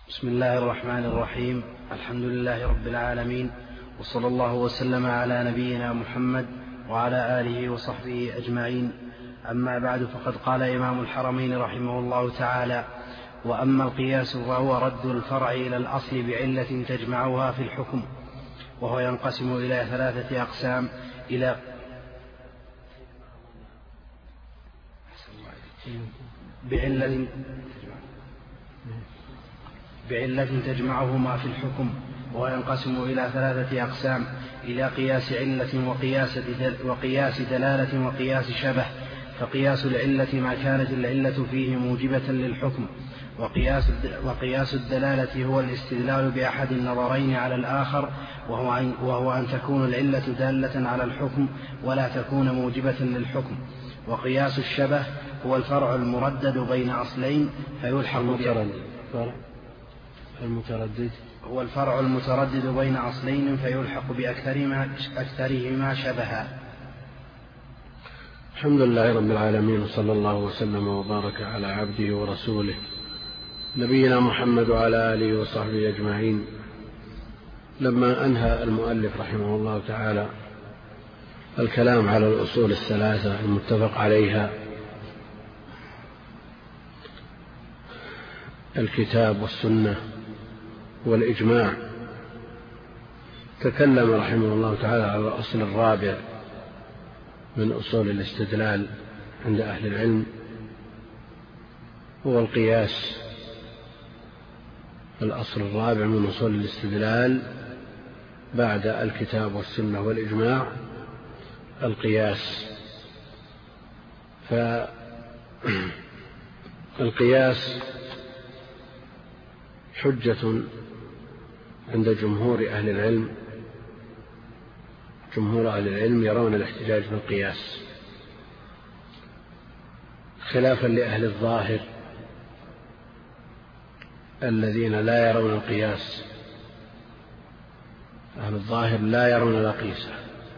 بسم الله الرحمن الرحيم. الحمد لله رب العالمين، وصلى الله وسلم على نبينا محمد وعلى آله وصحبه أجمعين. أما بعد، فقد قال إمام الحرمين رحمه الله تعالى: وأما القياس فهو رد الفرع إلى الأصل بعلة تجمعها في الحكم، وهو ينقسم إلى ثلاثة أقسام: إلى بعلة تجمعهما في الحكم، وهو ينقسم إلى ثلاثة أقسام: إلى قياس علة وقياس دلالة وقياس شبه. فقياس العلة ما كانت العلة فيه موجبة للحكم، وقياس الدلالة هو الاستدلال بأحد النظرين على الآخر، وهو أن تكون العلة دالة على الحكم ولا تكون موجبة للحكم. وقياس الشبه هو الفرع المردد بين أصلين فيلحق هو الفرع المتردد بين أصلين فيلحق بأكثرهما شبها. الحمد لله رب العالمين، وصلى الله وسلم وبارك على عبده ورسوله نبينا محمد وعلى آله وصحبه أجمعين. لما أنهى المؤلف رحمه الله تعالى الكلام على الأصول الثلاثة المتفق عليها، الكتاب والسنة والإجماع، تكلم رحمه الله تعالى على الأصل الرابع من أصول الاستدلال عند أهل العلم، هو القياس. الأصل الرابع من أصول الاستدلال بعد الكتاب والسنة والإجماع القياس. فالقياس حجة عند جمهور أهل العلم. جمهور أهل العلم يرون الاحتجاج بالقياس، خلافا لأهل الظاهر الذين لا يرون القياس. أهل الظاهر لا يرون القياس.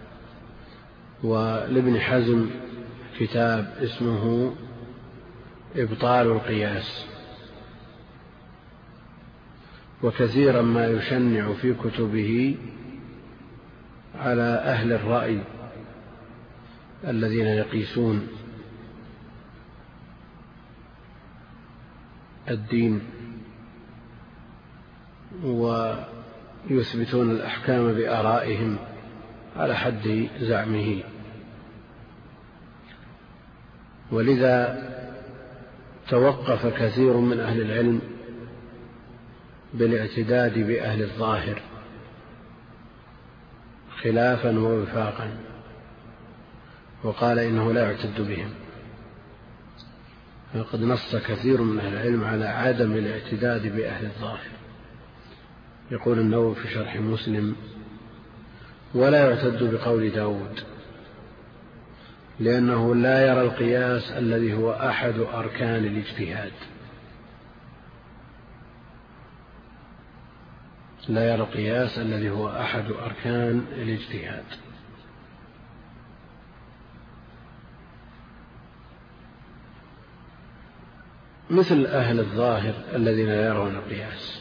ولابن حزم كتاب اسمه إبطال القياس، وكثيرا ما يشنع في كتبه على أهل الرأي الذين يقيسون الدين ويثبتون الأحكام بآرائهم على حد زعمه. ولذا توقف كثير من أهل العلم بالاعتداد بأهل الظاهر خلافا ووفاقا، وقال إنه لا يعتد بهم. وقد نص كثير من أهل العلم على عدم الاعتداد بأهل الظاهر. يقول النووي في شرح مسلم: ولا يعتد بقول داود، لأنه لا يرى القياس الذي هو أحد أركان الاجتهاد. لا يرى القياس الذي هو أحد أركان الاجتهاد. مثل أهل الظاهر الذين لا يرون القياس،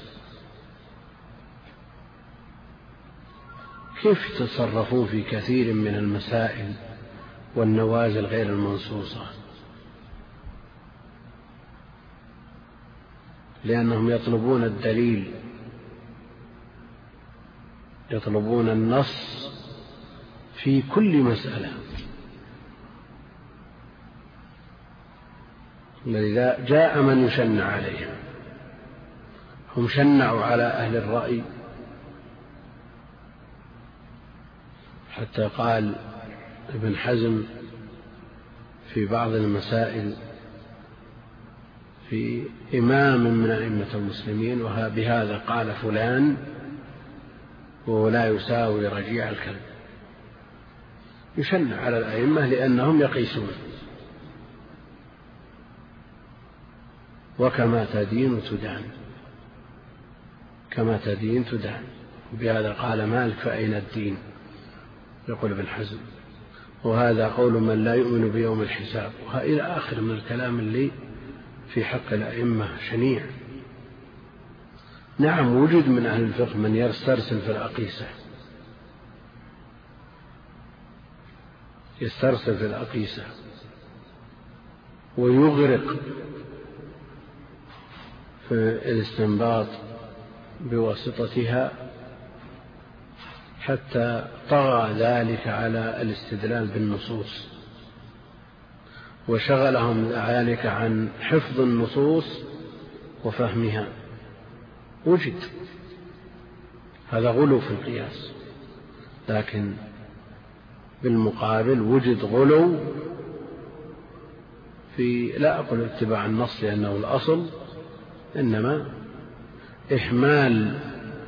كيف يتصرفون في كثير من المسائل والنوازل غير المنصوصة؟ لأنهم يطلبون الدليل، يطلبون النص في كل مسألة. لذا جاء من يشنع عليهم. هم شنعوا على أهل الرأي، حتى قال ابن حزم في بعض المسائل في إمام من أئمة المسلمين: وبهذا قال فلان وهو لا يساوي رجيع الكلب. يشنع على الأئمة لأنهم يقيسون. وكما تدين تدان، كما تدين تدان. وبهذا قال مالك: فأين الدين؟ يقول ابن حزم. وهذا قول من لا يؤمن بيوم الحساب. وإلى آخر من الكلام اللي في حق الأئمة شنيع. نعم وجد من أهل الفقه من يسترسل في الأقيسة، يسترسل في الأقيسة ويغرق في الاستنباط بواسطتها حتى طغى ذلك على الاستدلال بالنصوص وشغلهم ذلك عن حفظ النصوص وفهمها. وجد هذا غلو في القياس، لكن بالمقابل وجد غلو في، لا أقول اتباع النص لأنه الأصل، إنما إهمال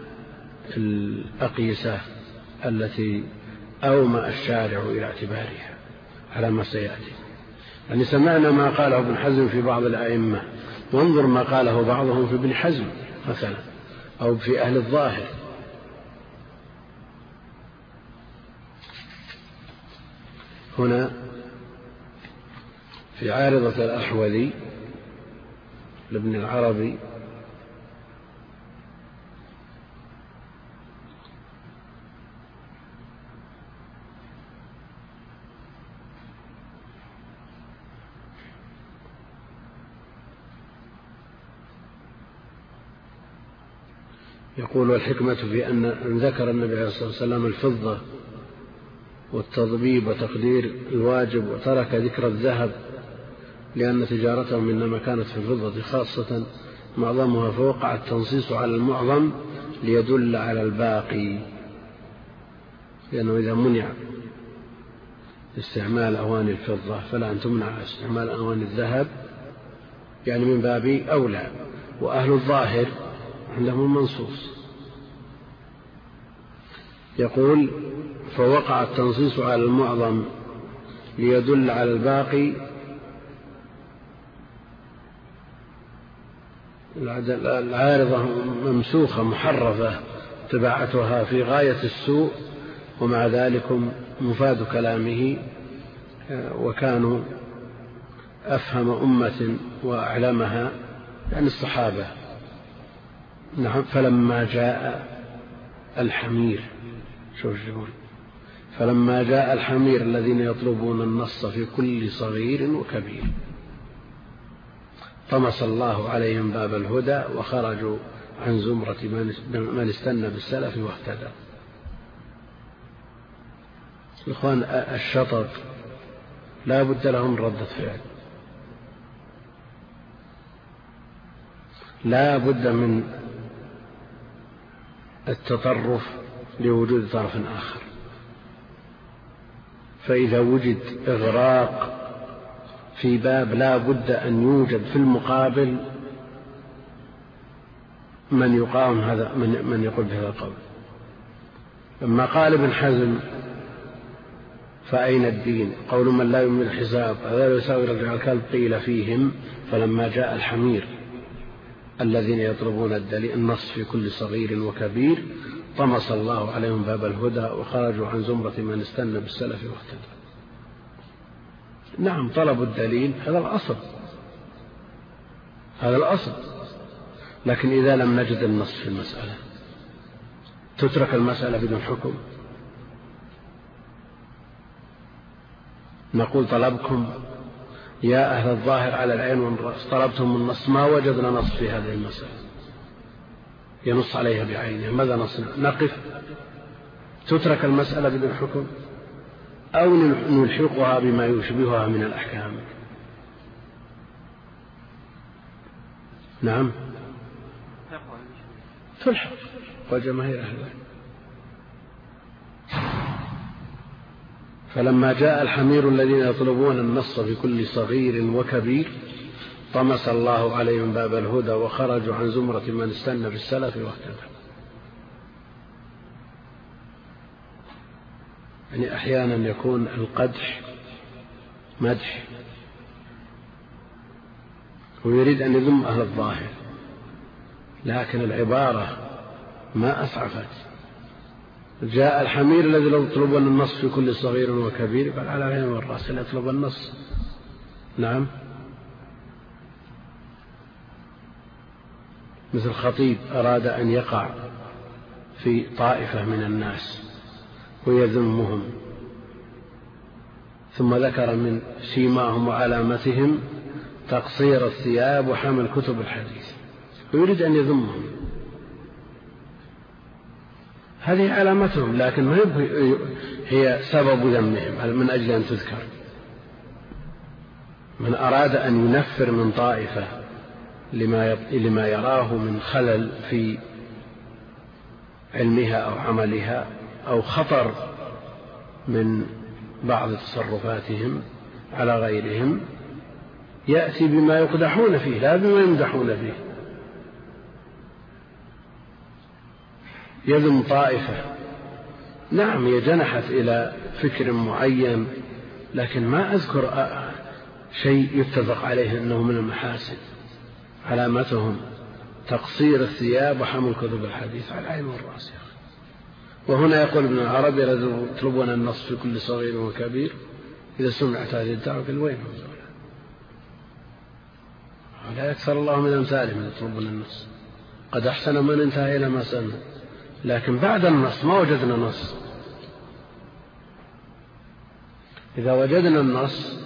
الأقيسة التي أومأ الشارع إلى اعتبارها على ما سيأتي. يعني سمعنا ما قاله ابن حزم في بعض الأئمة، وانظر ما قاله بعضهم في ابن حزم مثلا أو في أهل الظاهر. هنا في عارضة الأحوذي لابن العربي يقول: والحكمة في أن ذكر النبي عليه الصلاة والسلام الفضة والتضبيب وتقدير الواجب، وترك ذكر الذهب لأن تجارتهم إنما كانت في الفضة خاصة معظمها، فوقع التنصيص على المعظم ليدل على الباقي، لأنه إذا منع استعمال أواني الفضة فلا أن تمنع استعمال أواني الذهب، يعني من باب أولى. وأهل الظاهر عندهم المنصوص. يقول: فوقع التنصيص على المعظم ليدل على الباقي. العارضة ممسوخة محرفة تبعتها في غاية السوء، ومع ذلك مفاد كلامه وكانوا أفهم أمة وأعلمها، يعني الصحابة. نعم. فلما جاء الحمير، شوف يقول: فلما جاء الحمير الذين يطلبون النص في كل صغير وكبير طمس الله عليهم باب الهدى وخرجوا عن زمرة من استنى بالسلف واهتدى. الإخوان الشطط لا بد لهم من ردة فعل، لا بد من التطرف لوجود طرف آخر. فإذا وجد إغراق في باب لا بد أن يوجد في المقابل من يقاوم هذا، من يقول بهذا القول. لما قال ابن حزم: فأين الدين؟ قول من لا يؤمن الحساب هذا يساوي رجع الكلب قيل فيهم. فلما جاء الحمير الذين يطلبون النص في كل صغير وكبير طمس الله عليهم باب الهدى وخرجوا عن زمرة من استنى بالسلف واهتدى. نعم، طلب الدليل هذا الأصل، هذا الأصل. لكن إذا لم نجد النص في المسألة تترك المسألة بدون حكم. نقول: طلبكم يا أهل الظاهر على العين والرأس، طلبتم النص، ما وجدنا نص في هذه المسألة ينص عليها بعينها، ماذا نصنع؟ نقف؟ تترك المسألة بدون حكم، أو نلحقها بما يشبهها من الأحكام؟ نعم، تلحق وجماهير أهل العلم. فلما جاء الحمير الذين يطلبون النص في كل صغير وكبير طمس الله عليهم باب الهدى وخرجوا عن زمرة من استنى بالسلف واهتدى. يعني أحيانا يكون القدح مدح ويريد أن يذم أهل الظاهر، لكن العبارة ما أسعفت. جاء الحمير الذي يطلبون النص في كل صغير وكبير، قال: على العين والرأس لا يطلب النص. نعم. مثل خطيب أراد أن يقع في طائفة من الناس ويذمهم، ثم ذكر من سيماهم وعلامتهم تقصير الثياب وحمل كتب الحديث، ويريد أن يذمهم. هذه علامتهم، لكن ما هي سبب ذمهم من أجل أن تذكر. من أراد أن ينفر من طائفة لما يراه من خلل في علمها أو عملها أو خطر من بعض تصرفاتهم على غيرهم، يأتي بما يقدحون فيه لا بما يمدحون فيه. يذم طائفة، نعم هي جنحت إلى فكر معين، لكن ما أذكر شيء يتفق عليه أنه من المحاسن. علامتهم تقصير الثياب وحمل كتب الحديث على العين والرأس. وهنا يقول ابن العربي: يطلبون النص في كل صغير وكبير، إذا سمعت هذه الدعوة قال وين هم؟ لا يكثر الله من أمثالهم يطلبون النص. قد أحسن من انتهى إلى ما سمع، لكن بعد النص ما وجدنا نص. إذا وجدنا النص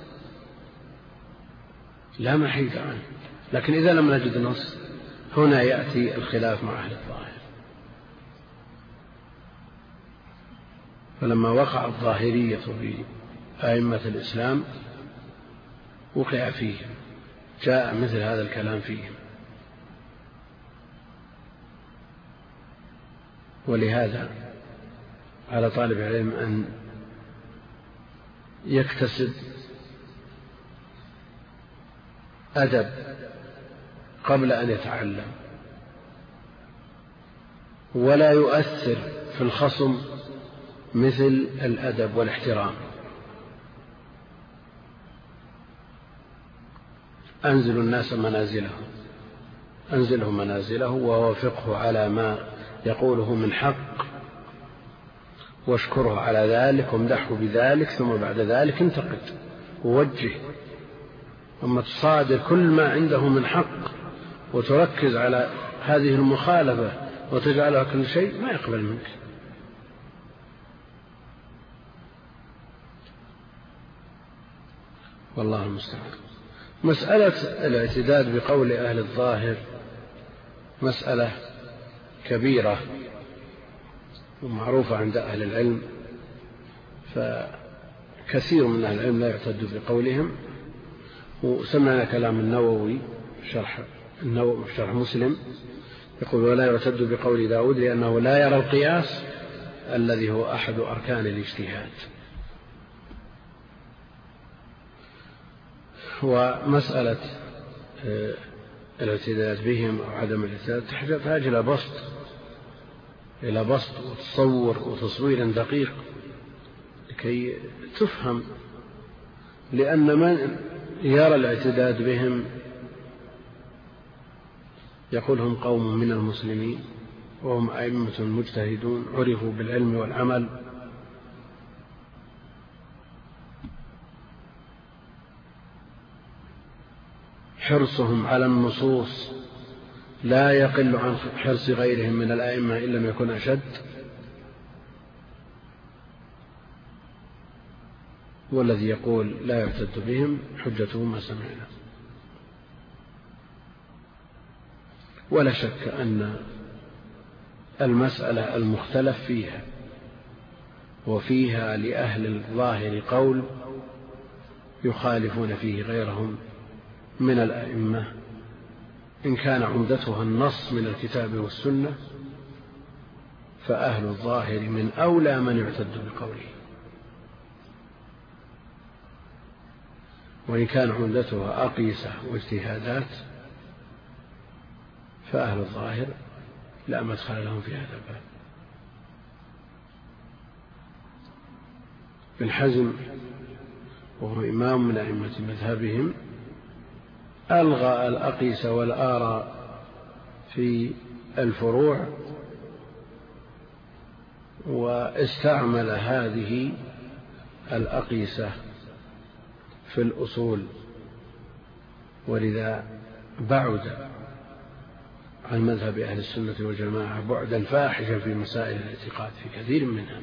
لا محيد عنه، لكن إذا لم نجد نص هنا يأتي الخلاف مع أهل الظاهر. فلما وقع الظاهرية في أئمة الإسلام وقع فيهم، جاء مثل هذا الكلام فيهم. ولهذا على طالب العلم أن يكتسب أدب قبل أن يتعلم، ولا يؤثر في الخصم مثل الأدب والاحترام. أنزل الناس منازلهم، أنزله منازله ووافقه على ما يقوله من حق، واشكره على ذلك وامدحه بذلك، ثم بعد ذلك انتقد ووجه. أما تصادر كل ما عنده من حق وتركز على هذه المخالفة وتجعلها كل شيء، ما يقبل منك. والله المستعان. مسألة الاعتداد بقول أهل الظاهر مسألة كبيرة ومعروفة عند أهل العلم، فكثير من أهل العلم لا يعتد بقولهم. وسمعنا كلام النووي شرح مسلم يقول: ولا يعتد بقول داود لأنه لا يرى القياس الذي هو أحد أركان الاجتهاد. ومسألة الاعتداد بهم أو عدم الاعتداد تحتاج إلى بسط وتصور وتصوير دقيق لكي تفهم، لأن من يرى الاعتداد بهم يقول هم قوم من المسلمين وهم أئمة مجتهدون عرفوا بالعلم والعمل، حرصهم على النصوص لا يقل عن حرص غيرهم من الأئمة إن لم يكن أشد. والذي يقول لا يعتد بهم حجته ما سمعنا. ولا شك أن المسألة المختلف فيها وفيها لأهل الظاهر قول يخالفون فيه غيرهم من الأئمة، إن كان عمدتها النص من الكتاب والسنة فأهل الظاهر من أولى من يعتد بقوله، وإن كان عمدتها أقيسة واجتهادات فأهل الظاهر لا مدخل لهم في هذا الباب. ابن حزم وهو إمام من أئمة مذهبهم ألغى الأقيسة والآراء في الفروع واستعمل هذه الأقيسة في الأصول، ولذا بعد عن مذهب أهل السنة والجماعة بعدا فاحشا في مسائل الاعتقاد في كثير منها.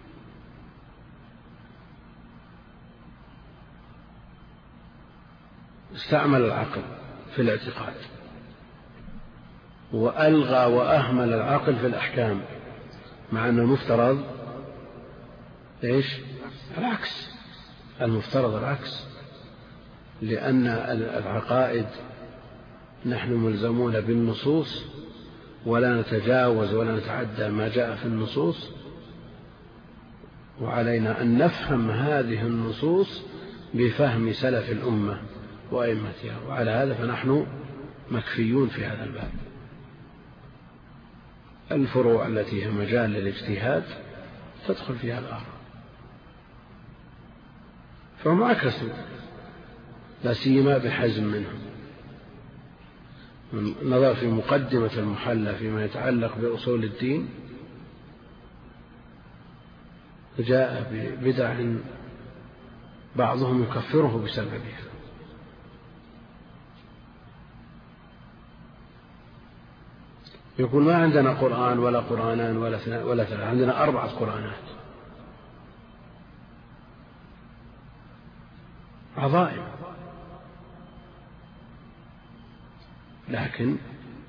استعمل العقل في الاعتقاد وألغى وأهمل العقل في الأحكام، مع أن المفترض إيش؟ العكس. المفترض العكس، لأن العقائد نحن ملزمون بالنصوص ولا نتجاوز ولا نتعدى ما جاء في النصوص، وعلينا أن نفهم هذه النصوص بفهم سلف الأمة وأئمتها، وعلى هذا فنحن مكفيون في هذا الباب. الفروع التي هي مجال للاجتهاد تدخل فيها الآراء، فهم عكسوا، لا سيما بحزم منهم. من نظر في مقدمة المحلى فيما يتعلق بأصول الدين جاء ببدع بعضهم يكفره بسببها. يقول ما عندنا قرآن ولا قرآنان ولا ثلاثة، عندنا 4 قرآنات، عظائم. لكن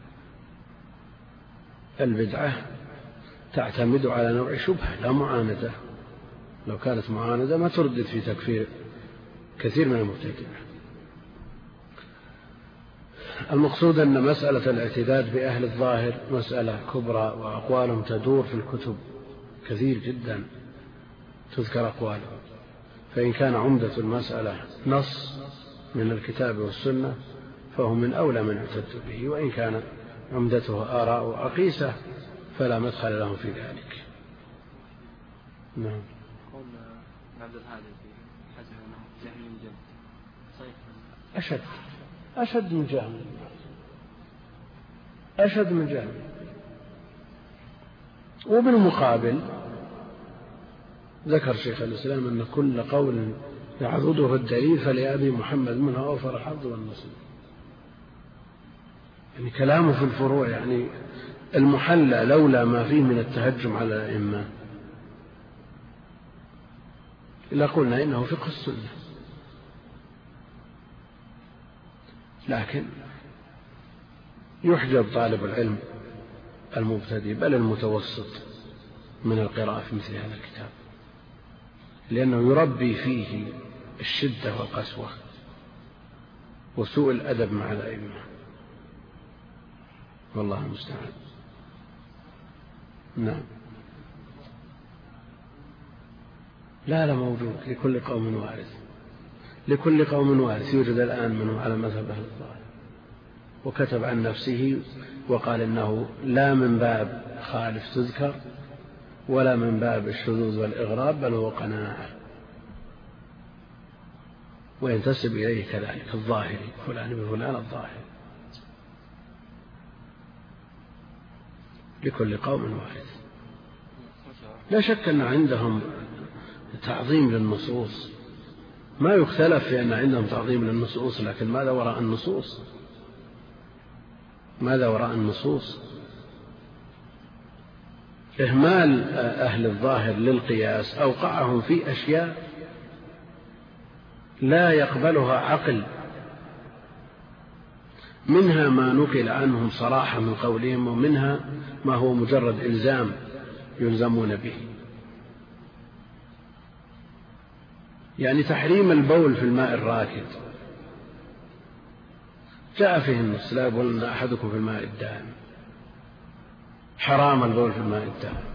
البدعة تعتمد على نوع شبهة لا معاندة. لو كانت معاندة ما تردد في تكفير كثير من المبتدعة. المقصود أن مسألة الاعتداد بأهل الظاهر مسألة كبرى، وأقوالهم تدور في الكتب كثير جدا تذكر أقوالهم، فإن كان عمدة المسألة نص من الكتاب والسنة فهو من أولى من يعتد به، وإن كان عمدته آراء وأقيسة فلا مدخل لهم في ذلك. نعم. قول عبد الهادي في حزم أنه جهل من جهل صحيح، أشد من جهل، أشد من جهل. وبالمقابل ذكر شيخ الإسلام أن كل قول يعضده الدليل فلأبي محمد منها أوفر الحظ والنصيب. يعني كلامه في الفروع، يعني المحلى لولا ما فيه من التهجم على الأئمة إلا قلنا إنه فقه السنة، لكن يحجب طالب العلم المبتدئ بل المتوسط من القراءة في مثل هذا الكتاب، لأنه يربي فيه الشدة والقسوة وسوء الأدب مع الأئمة، والله المستعان. نعم. لا موجود، لكل قوم وارث، لكل قوم وارث. يوجد الآن منه على مذهب أهل الظاهر، وكتب عن نفسه وقال إنه لا من باب خالف تذكر ولا من باب الشذوذ والإغراب، بل هو قناعة، وينتسب إليه كذلك الظاهري، فلان بفلان الظاهري. لكل قوم وارث. لا شك أن عندهم تعظيم للنصوص، ما يختلف في أن عندهم تعظيم للنصوص، لكن ماذا وراء النصوص؟ ماذا وراء النصوص؟ إهمال أهل الظاهر للقياس أوقعهم في أشياء لا يقبلها عقل، منها ما نقل عنهم صراحة من قولهم، ومنها ما هو مجرد إلزام يلزمون به. يعني تحريم البول في الماء الراكد جاء فيه النص لا يبولن أحدكم في الماء الدائم، حرام البول في الماء الدائم.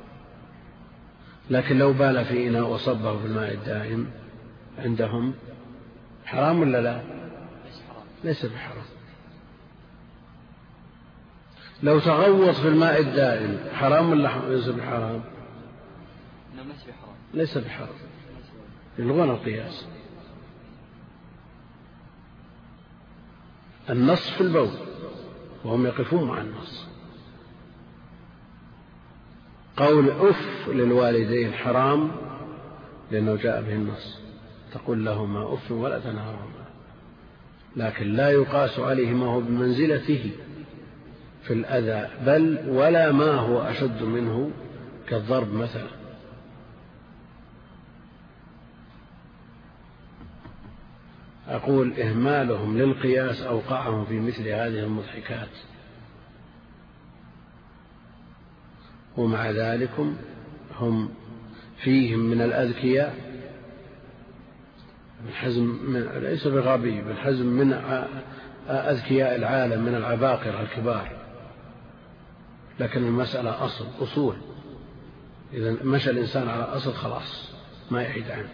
لكن لو بال في إناء وصبه في الماء الدائم عندهم حرام ولا لا؟ ليس بحرام. لو تغوط في الماء الدائم حرام ولا ليس بحرام؟ ليس بحرام، يلغون القياس. النص في البول وهم يقفون مع النص. قول أف للوالدين حرام لأنه جاء به النص، تقول لهما أف ولا تنهرهما، لكن لا يقاس عليه ما هو بمنزلته في الأذى، بل ولا ما هو أشد منه كالضرب مثلا. أقول إهمالهم للقياس أوقعهم في مثل هذه المضحكات، ومع ذلك هم فيهم من الأذكياء ليس بغبي، بل حزم من أذكياء العالم، من العباقرة الكبار، لكن المسألة أصول. إذا مشى الإنسان على أصل خلاص ما يحيد عنه.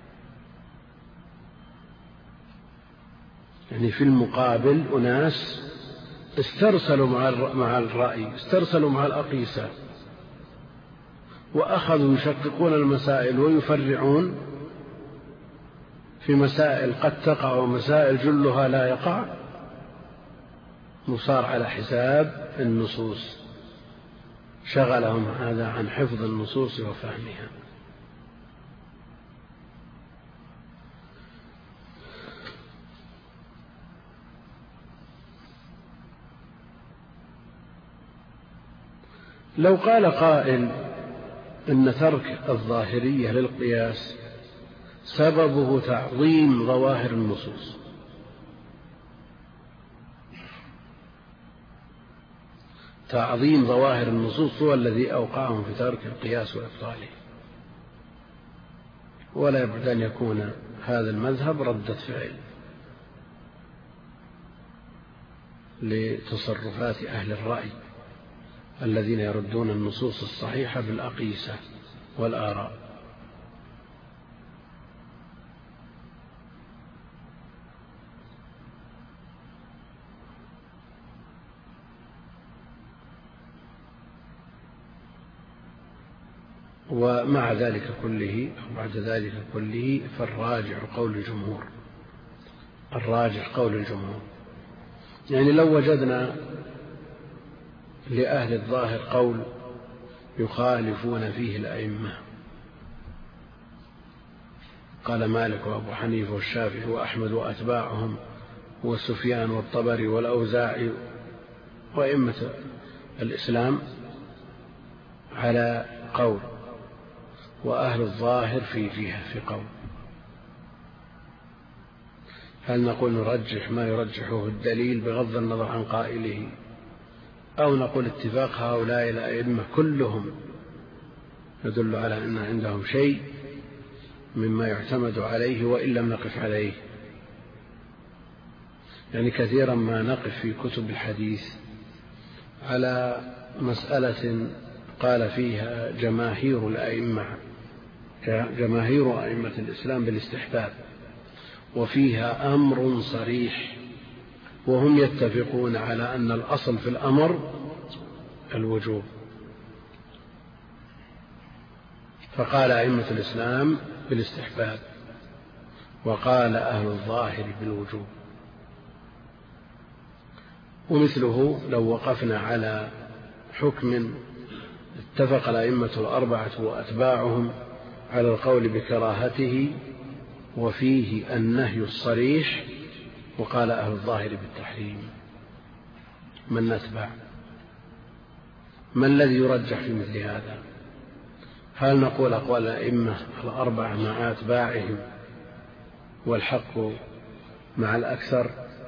يعني في المقابل أناس استرسلوا مع الرأي، استرسلوا مع الأقيسة، وأخذوا يشققون المسائل ويفرعون في مسائل قد تقع ومسائل جلها لا يقع، وصار على حساب النصوص، شغلهم هذا عن حفظ النصوص وفهمها. لو قال قائل إن ترك الظاهرية للقياس سببه تعظيم ظواهر النصوص، تعظيم ظواهر النصوص هو الذي أوقعهم في ترك القياس وإبطاله، ولا يبعد أن يكون هذا المذهب ردة فعل لتصرفات أهل الرأي الذين يردون النصوص الصحيحة بالأقيسة والآراء. ومع ذلك كله أو بعد ذلك كله فالراجع قول الجمهور، الراجع قول الجمهور. يعني لو وجدنا لأهل الظاهر قول يخالفون فيه الأئمة، قال مالك وأبو حنيفة والشافعي وأحمد وأتباعهم وسفيان والطبري والأوزاعي وأئمة الإسلام على قول، وأهل الظاهر في جهة في قول، هل نقول نرجح ما يرجحه الدليل بغض النظر عن قائله، أو نقول اتفاق هؤلاء الأئمة كلهم يدل على أن عندهم شيء مما يعتمد عليه وإن لم نقف عليه؟ يعني كثيرا ما نقف في كتب الحديث على مسألة قال فيها جماهير الأئمة، جماهير أئمة الإسلام بالاستحباب، وفيها أمر صريح وهم يتفقون على أن الأصل في الأمر الوجوب، فقال أئمة الإسلام بالاستحباب وقال أهل الظاهر بالوجوب. ومثله لو وقفنا على حكم اتفق الأئمة الأربعة وأتباعهم على القول بكراهته وفيه النهي الصريح، وقال أهل الظاهر بالتحريم، من نتبع؟ ما الذي يرجح في مثل هذا؟ هل نقول أقوال الأئمة الأربعة مع أتباعهم والحق مع الأكثر،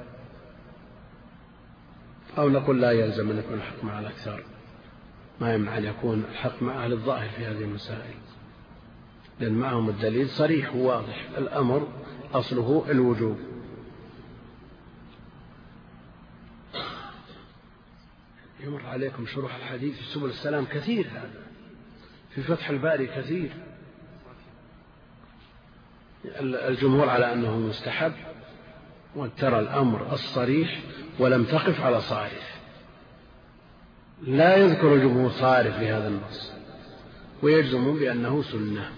أو نقول لا يلزم أن يكون الحق مع الأكثر، ما يمنع أن يكون الحق مع أهل الظاهر في هذه المسائل، لأن معهم الدليل صريح وواضح، الأمر أصله الوجوب. يمر عليكم شروح الحديث في سبل السلام كثير، هذا في فتح الباري كثير، الجمهور على أنه مستحب، وترى الأمر الصريح ولم تقف على صارف، لا يذكر الجمهور صارف لهذا النص ويجزم بأنه سنة.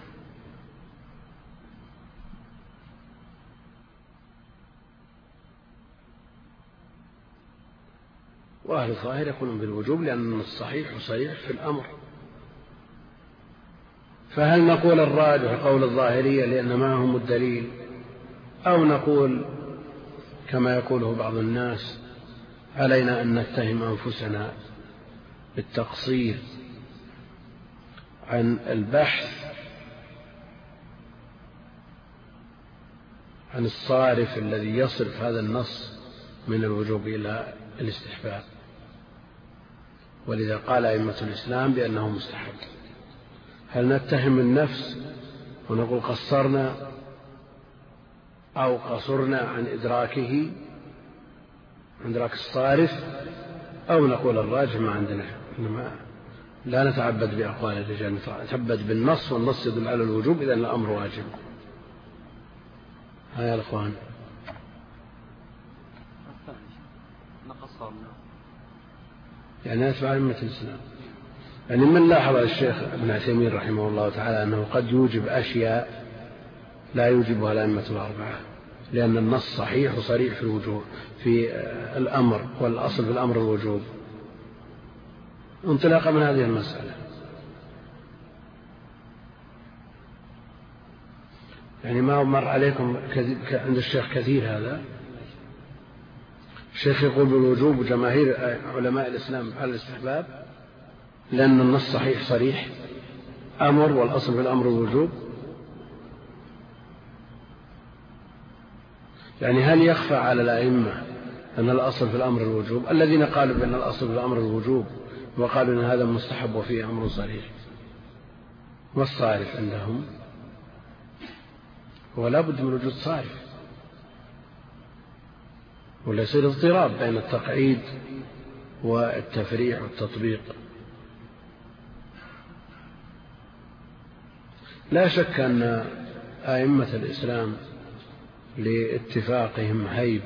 وأهل الظاهر يقولون بالوجوب لأن الصحيح وصريح في الأمر. فهل نقول الراجح قول الظاهرية لأن معهم الدليل، أو نقول كما يقوله بعض الناس علينا أن نتهم أنفسنا بالتقصير عن البحث عن الصارف الذي يصرف هذا النص من الوجوب إلى الاستحباب، ولذا قال أئمة الإسلام بأنه مستحب. هل نتهم النفس ونقول قصرنا أو قصرنا عن إدراكه، عن إدراك الصارف، أو نقول الراجح ما عندنا، إنما لا نتعبد بأقوال الرجال، نتعبد بالنص، والنص يدل على الوجوب، إذن الأمر واجب. ها يا الأخوان، يعني نتبع أئمة الإسلام. يعني من لاحظ الشيخ ابن عثيمين رحمه الله تعالى أنه قد يوجب أشياء لا يوجبها الأئمة الأربعة، لأن النص صحيح وصريح في الوجوب في الأمر، والأصل في الأمر الوجوب، انطلاقا من هذه المسألة. يعني ما مر عليكم عند الشيخ كثير هذا، الشيخ يقول بالوجوب وجماهير علماء الإسلام على الاستحباب، لأن النص صحيح صريح أمر، والأصل في الأمر الوجوب. يعني هل يخفى على الأئمة أن الأصل في الأمر الوجوب؟ الذين قالوا بأن الأصل في الأمر الوجوب وقالوا أن هذا مستحب وفيه أمر صريح، والصارف عندهم ولا بد من وجود صارف، ولا يصير اضطراب بين التقعيد والتفريع والتطبيق. لا شك أن أئمة الإسلام لاتفاقهم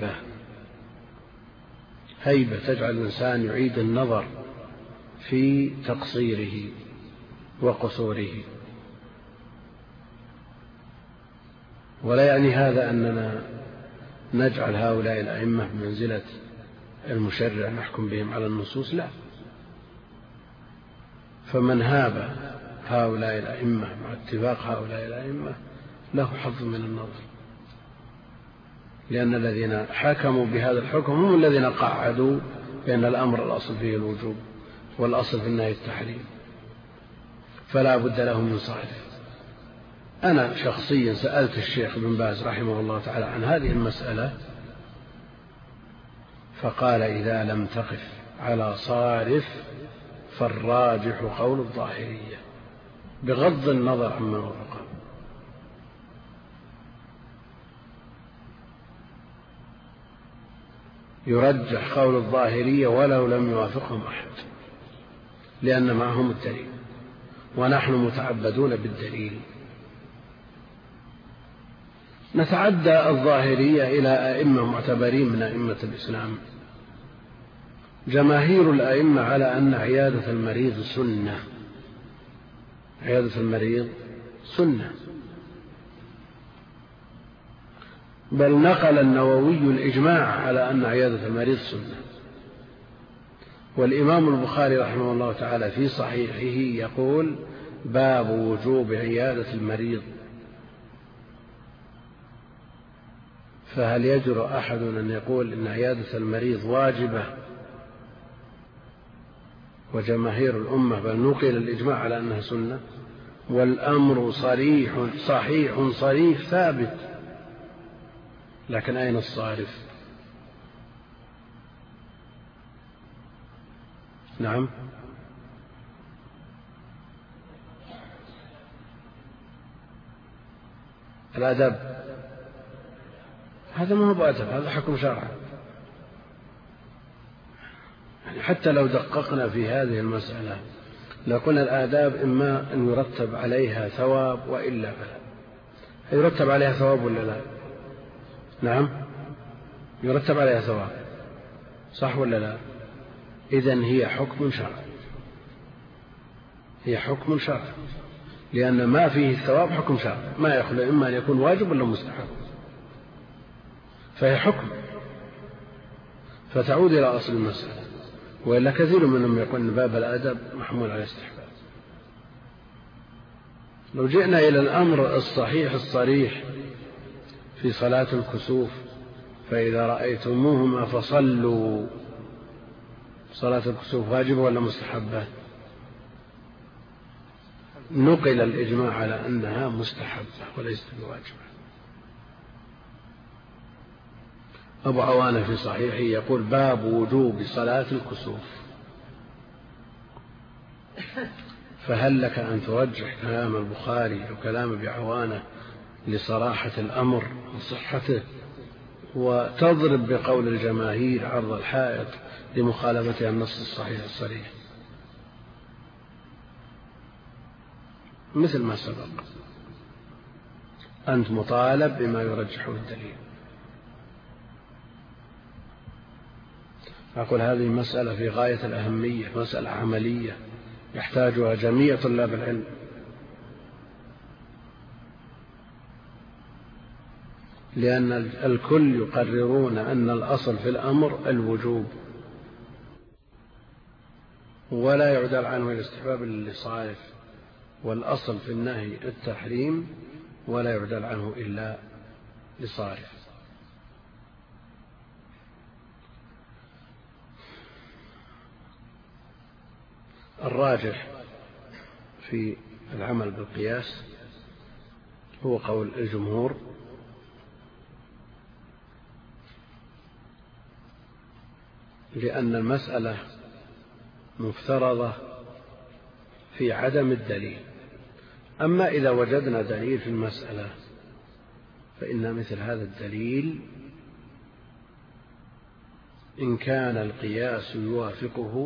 هيبة تجعل الإنسان يعيد النظر في تقصيره وقصوره، ولا يعني هذا أننا نجعل هؤلاء الأئمة بمنزلة المشرع نحكم بهم على النصوص، لا. فمن هاب هؤلاء الأئمة مع اتفاق هؤلاء الأئمة له حظ من النظر، لأن الذين حكموا بهذا الحكم هم الذين قعدوا بأن الأمر الأصل فيه الوجوب والأصل في النهي التحريم، فلا بد لهم من صارف. أنا شخصيا سألت الشيخ ابن باز رحمه الله تعالى عن هذه المسألة، فقال إذا لم تقف على صارف فالراجح قول الظاهرية، بغض النظر عما وافقه. يرجح قول الظاهرية ولو لم يوافقهم أحد، لأن معهم الدليل، ونحن متعبدون بالدليل. نتعدى الظاهرية إلى أئمة معتبرين من أئمة الإسلام. جماهير الأئمة على أن عيادة المريض سنة، عيادة المريض سنة، بل نقل النووي الإجماع على أن عيادة المريض سنة. والإمام البخاري رحمه الله تعالى في صحيحه يقول باب وجوب عيادة المريض. فهل يجرؤ أحد أن يقول إن عيادة المريض واجبة وجماهير الأمة بل نقل الإجماع على أنها سنة، والأمر صحيح صريح ثابت، لكن أين الصارف؟ نعم، الأدب هذا ما هو بأدب، هذا حكم شرعي. يعني حتى لو دققنا في هذه المسألة لقلنا الآداب إما أن يرتب عليها ثواب وإلا فلا. يرتب عليها ثواب ولا لا؟ نعم، يرتب عليها ثواب، صح ولا لا؟ إذن هي حكم شرعي، هي حكم شرعي، لأن ما فيه الثواب حكم شرعي، ما يخلو إما أن يكون واجب ولا مستحب، فهي حكم، فتعود إلى أصل المسألة. وإلا كثير منهم يقول أن باب الأدب محمول على الاستحباب. لو جئنا إلى الأمر الصحيح الصريح في صلاة الكسوف فإذا رأيتموهما فصلوا صلاة الكسوف واجبة ولا مستحبة؟ نقل الإجماع على أنها مستحبة وليست بواجبة. أبو عوانة في صحيحه يقول: باب وجوب صلاة الكسوف. فهل لك أن ترجح كلام البخاري أو كلام أبي عوانة لصراحة الأمر وصحته، وتضرب بقول الجماهير عرض الحائط لمخالفة النص الصحيح الصريح؟ مثل ما سبق، أنت مطالب بما يرجحه الدليل. أقول هذه مسألة في غاية الأهمية، مسألة عملية يحتاجها جميع طلاب العلم، لأن الكل يقررون أن الأصل في الأمر الوجوب، ولا يعدل عنه الاستحباب للصارف، والأصل في النهي التحريم ولا يعدل عنه إلا لصارف. الراجح في العمل بالقياس هو قول الجمهور، لأن المسألة مفترضة في عدم الدليل. أما إذا وجدنا دليل في المسألة فإن مثل هذا الدليل إن كان القياس يوافقه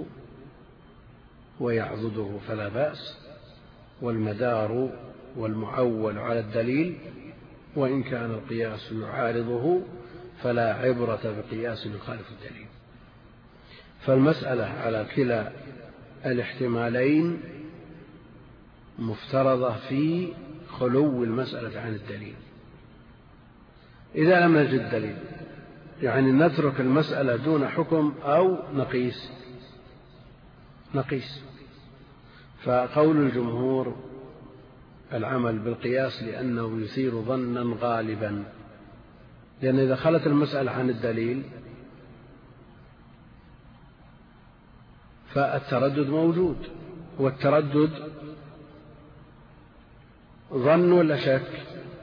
ويعضده فلا بأس، والمدار والمعول على الدليل، وإن كان القياس يعارضه فلا عبرة بقياس يخالف الدليل. فالمسألة على كلا الاحتمالين مفترضة في خلو المسألة عن الدليل. إذا لم نجد دليل يعني نترك المسألة دون حكم أو نقيس. فقول الجمهور العمل بالقياس لأنه يثير ظنا غالبا، لأن إذا خلت المسألة عن الدليل فالتردد موجود، والتردد ظن ولا شك؟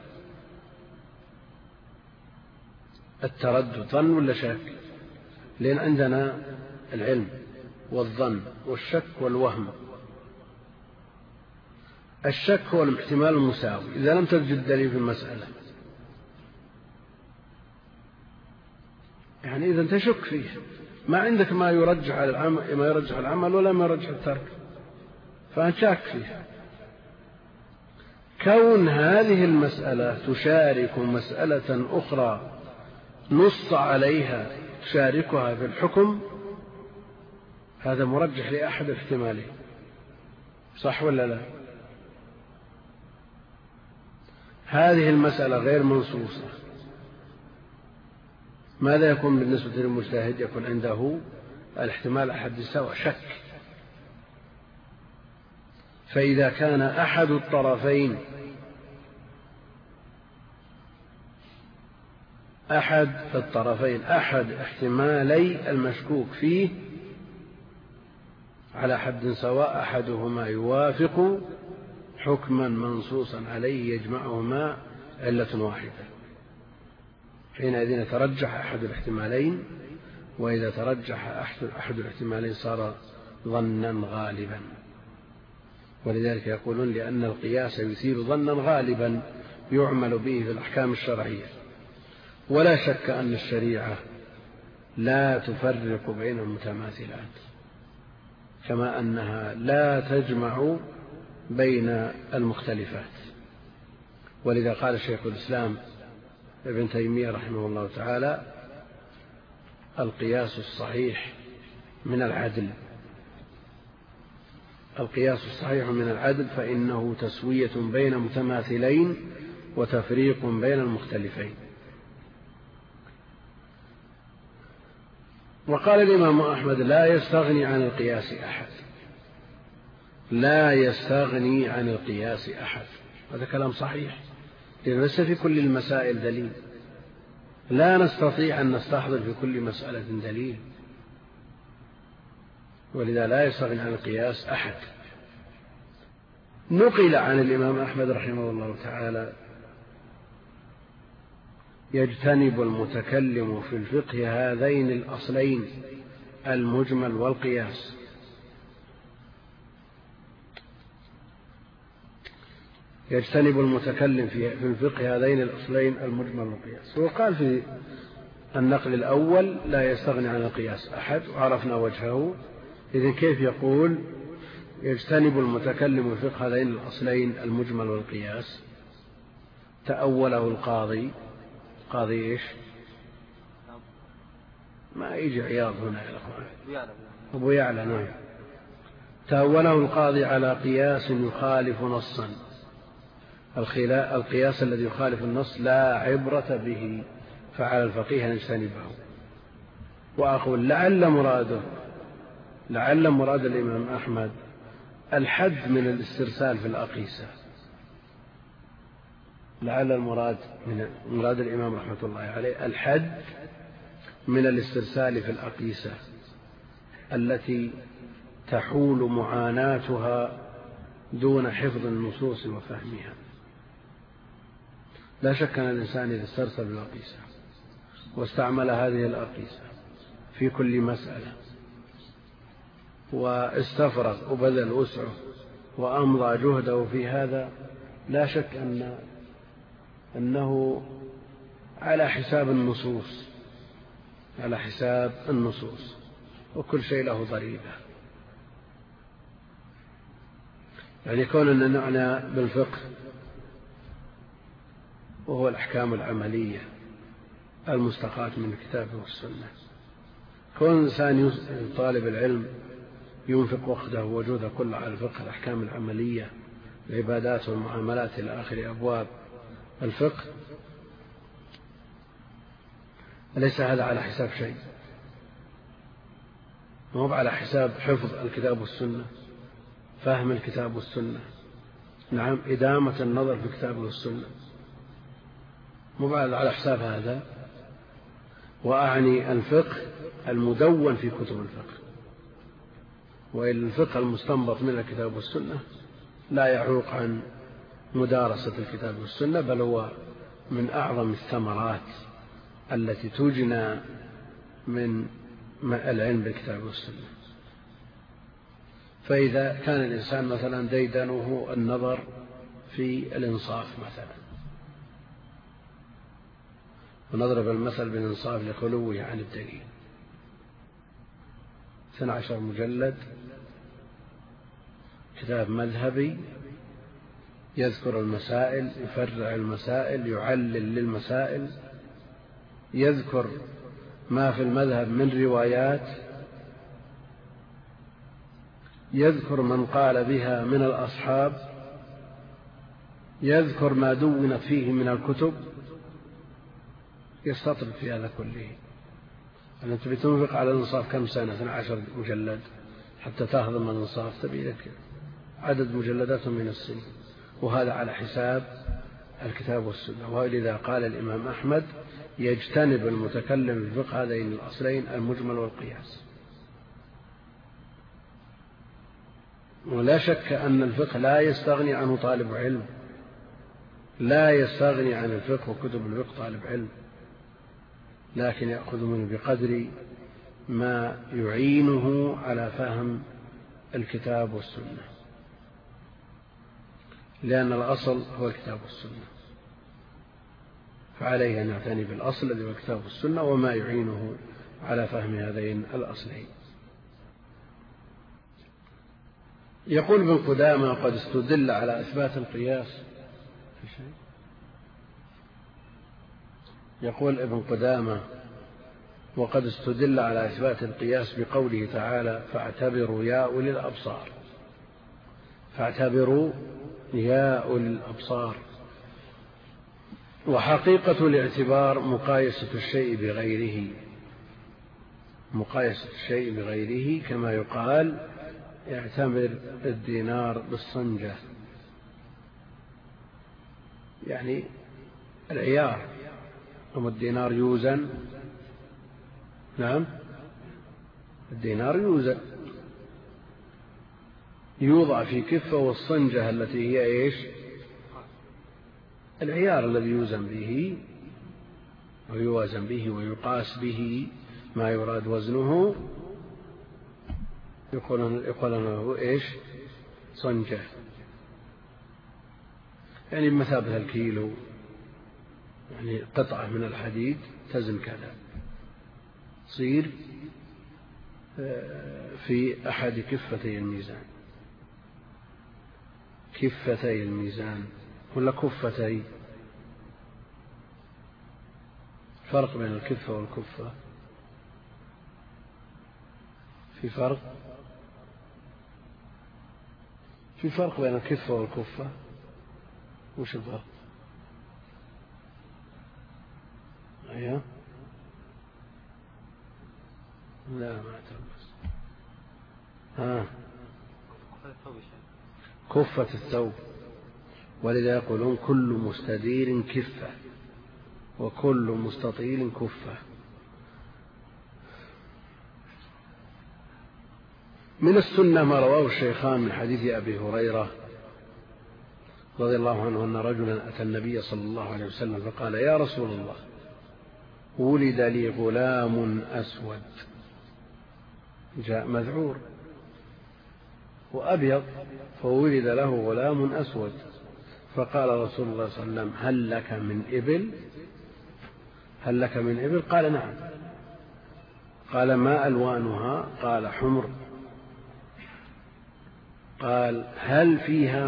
التردد ظن ولا شك؟ لأن عندنا العلم والظن والشك والوهم. الشك هو الاحتمال المساوي إذا لم تجد دليل في المسألة، يعني إذا تشك فيه، ما عندك ما يرجح العمل ولا ما يرجح الترك، فأنت شاك فيه. كون هذه المسألة تشارك مسألة أخرى نص عليها تشاركها في الحكم، هذا مرجح لأحد الاحتمالين، صح ولا لا؟ هذه المسألة غير منصوصة، ماذا يكون بالنسبة للمجتهد؟ يكون عنده الاحتمال أحد السواء، شك. فإذا كان أحد الطرفين أحد احتمالي المشكوك فيه على حد سواء، أحدهما يوافق حكما منصوصا عليه يجمعهما علة واحدة، حينئذ يترجح أحد الاحتمالين، وإذا ترجح أحد الاحتمالين صار ظنا غالبا. ولذلك يقولون لأن القياس يثير ظنا غالبا يعمل به في الأحكام الشرعية. ولا شك أن الشريعة لا تفرق بين المتماثلات، كما أنها لا تجمع بين المختلفات. ولذا قال شيخ الإسلام ابن تيمية رحمه الله تعالى: القياس الصحيح من العدل. القياس الصحيح من العدل فإنه تسوية بين متماثلين وتفريق بين المختلفين. وقال الإمام أحمد: لا يستغني عن القياس أحد، لا يستغني عن القياس أحد. هذا كلام صحيح، لأن ليس في كل المسائل دليل، لا نستطيع أن نستحضر في كل مسألة دليل. ولذا لا يستغني عن القياس أحد. نقل عن الإمام أحمد رحمه الله تعالى: يجتنب المتكلم في الفقه هذين الأصلين المجمل والقياس. يجتنب المتكلم في الفقه هذين الأصلين المجمل والقياس. وقال في النقل الأول: لا يستغني عن القياس أحد، وعرفنا وجهه. إذن كيف يقول يجتنب المتكلم في فقه هذين الأصلين المجمل والقياس؟ تأوله القاضي. قاضي إيش؟ ما يجي عياض هنا يا أخوان. أبو يعلى. نعم. تأوله القاضي على قياس يخالف نصا. القياس الذي يخالف النص لا عبرة به، فعلى الفقيه أن يجتنبه. وأقول لعل مراد الإمام أحمد الحد من الاسترسال في الأقيسة. لعل مراد الإمام رحمة الله عليه الحد من الاسترسال في الأقيسة التي تحول معاناتها دون حفظ النصوص وفهمها. لا شك أن الإنسان إذا استرسل بالأقيسة واستعمل هذه الأقيسة في كل مسألة واستفرغ وبذل وسعه وأمضى جهده في هذا، لا شك أنه على حساب النصوص، وكل شيء له ضريبة. يعني كوننا نعنى بالفقه وهو الأحكام العملية المستقاة من الكتاب والسنة. كون إنسان طالب العلم ينفق وقته ووجوده كله على الفقه، الأحكام العملية، العبادات والمعاملات إلى آخر أبواب الفقه، أليس هذا على حساب شيء؟ مو على حساب حفظ الكتاب والسنة، فهم الكتاب والسنة، نعم، إدامة النظر في الكتاب والسنة، مو على حساب هذا. وأعني الفقه المدون في كتب الفقه، وإلا الفقه المستنبط من الكتاب والسنة لا يعوق عن مدارسة الكتاب والسنة، بل هو من أعظم الثمرات التي تجنى من العلم بالكتاب والسنة. فإذا كان الإنسان مثلا ديدنه النظر في الإنصاف مثلا، ونضرب المثل بالإنصاف لخلوه عن الدليل، 12 مجلد، كتاب مذهبي يذكر المسائل، يفرع المسائل، يعلل للمسائل، يذكر ما في المذهب من روايات، يذكر من قال بها من الأصحاب، يذكر ما دونت فيه من الكتب، يستطرد في هذا كله. أنت بتنفق على الإنصاف كم سنة؟ 12 مجلد حتى تهضم الإنصاف، تبي لك عدد مجلدات من السنين، وهذا على حساب الكتاب والسنة. ولذا قال الإمام أحمد: يجتنب المتكلم في الفقه هذين الأصلين المجمل والقياس. ولا شك أن الفقه لا يستغني عنه طالب علم، لا يستغني عن الفقه وكتب الفقه طالب علم، لكن يأخذ منه بقدر ما يعينه على فهم الكتاب والسنة، لأن الأصل هو الكتاب والسنة، فعليه أن يعتني بالأصل الذي هو الكتاب والسنة وما يعينه على فهم هذين الأصلين. يقول ابن قدامة: قد استدل على إثبات القياس. يقول ابن قدامة: وقد استدل على إثبات القياس بقوله تعالى: فاعتبروا يا أولي الأبصار. فاعتبروا يا أولي الأبصار. وحقيقة الاعتبار مقايسة الشيء بغيره، مقايسة الشيء بغيره، كما يقال: اعتبر الدينار بالصنجة، يعني العيار. أم الدينار يوزن؟ نعم، الدينار يوزن، يوضع في كفة، والصنجة التي هي إيش؟ العيار الذي يوزن به ويوازن به ويقاس به ما يراد وزنه، يقولون له إيش؟ صنجة، يعني بمثابة الكيلو، يعني قطعة من الحديد تزن كذا، تصير في أحد كفتي الميزان، كفتي الميزان ولا كفتي؟ فرق بين الكفة والكفة، في فرق بين الكفة والكفة. وش الفرق؟ أيوه، لا ما تلبس. كفة الثوب، ولذا يقولون كل مستدير كفة وكل مستطيل كفة. من السنة ما رواه الشيخان من حديث أبي هريرة رضي الله عنه أن رجلا أتى النبي صلى الله عليه وسلم فقال: يا رسول الله، ولد لي غلام أسود، جاء مذعور وأبيض، فولد له غلام أسود، فقال رسول الله صلى الله عليه وسلم: هل لك من إبل؟ قال: نعم. قال: ما ألوانها؟ قال: حمر. قال: هل فيها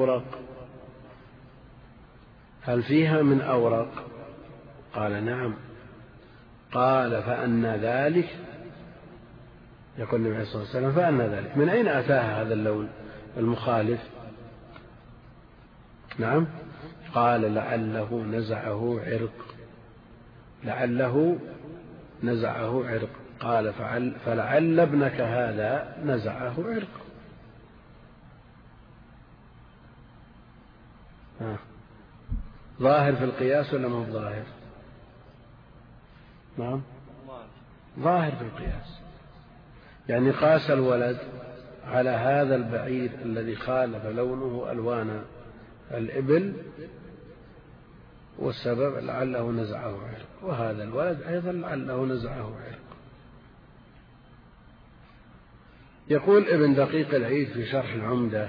من أورق؟ قال: نعم. قال: فأنى ذلك؟ يقول النبي عليه الصلاة والسلام: فأنى ذلك؟ من أين أتاها هذا اللون المخالف؟ نعم. قال: لعله نزعه عرق. قال: فلعل ابنك هذا نزعه عرق. ظاهر في القياس ولا ما هو ظاهر؟ نعم، ظاهر في القياس، يعني قاس الولد على هذا البعير الذي خالف لونه ألوان الإبل، والسبب لعله نزعه عرق، وهذا الولد أيضا لعله نزعه عرق. يقول ابن دقيق العيد في شرح العمدة: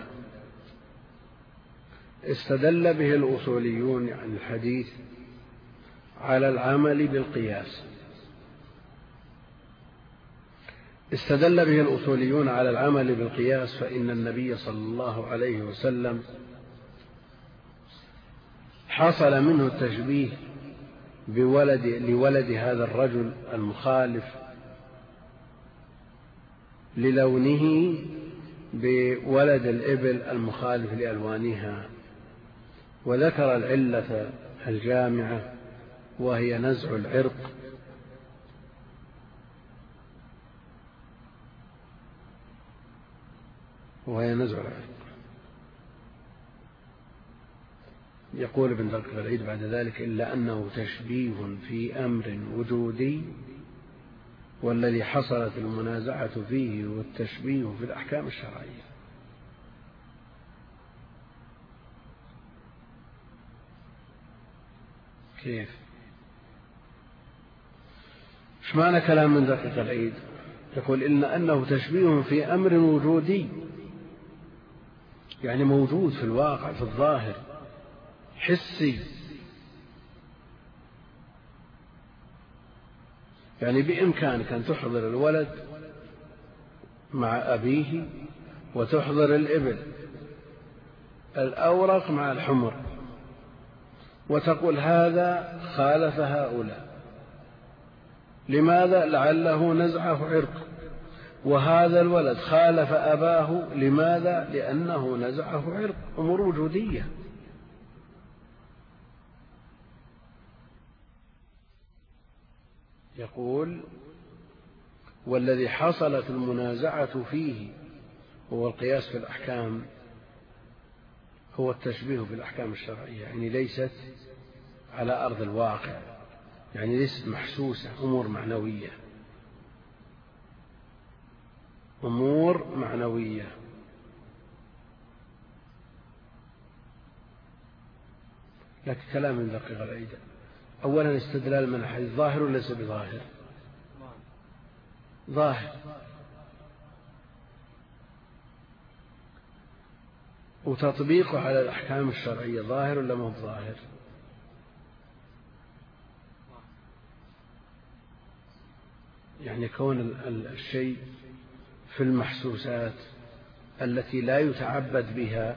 استدل به الأصوليون عن الحديث على العمل بالقياس. استدل به الأصوليون على العمل بالقياس، فإن النبي صلى الله عليه وسلم حصل منه التشبيه لولد هذا الرجل المخالف للونه بولد الإبل المخالف لألوانها، وذكر العلة الجامعة وهي نزع العرق. يقول ابن دقيق العيد بعد ذلك: إلا أنه تشبيه في أمر وجودي، والذي حصلت المنازعة فيه والتشبيه في الأحكام الشرعية. كيف؟ ايش معنى كلام من دقيق العيد؟ يقول: إلا أنه تشبيه في أمر وجودي، يعني موجود في الواقع، في الظاهر، حسي، يعني بإمكانك أن تحضر الولد مع أبيه وتحضر الإبل الأورق مع الحمر وتقول: هذا خالف هؤلاء. لماذا؟ لعله نزعه عرق. وهذا الولد خالف أباه. لماذا؟ لأنه نزعه عرق. أمور وجودية. يقول: والذي حصلت المنازعة فيه هو القياس في الأحكام، هو التشبيه بالأحكام الشرعية، يعني ليست على أرض الواقع، يعني ليست محسوسة، أمور معنوية، أمور معنوية. لكن كلام من دقيق العيد. أولا استدلال من الحديث ظاهر وليس بظاهر؟ ظاهر. وتطبيقه على الأحكام الشرعية ظاهر ولا مو ظاهر؟ يعني كون الشيء في المحسوسات التي لا يتعبد بها،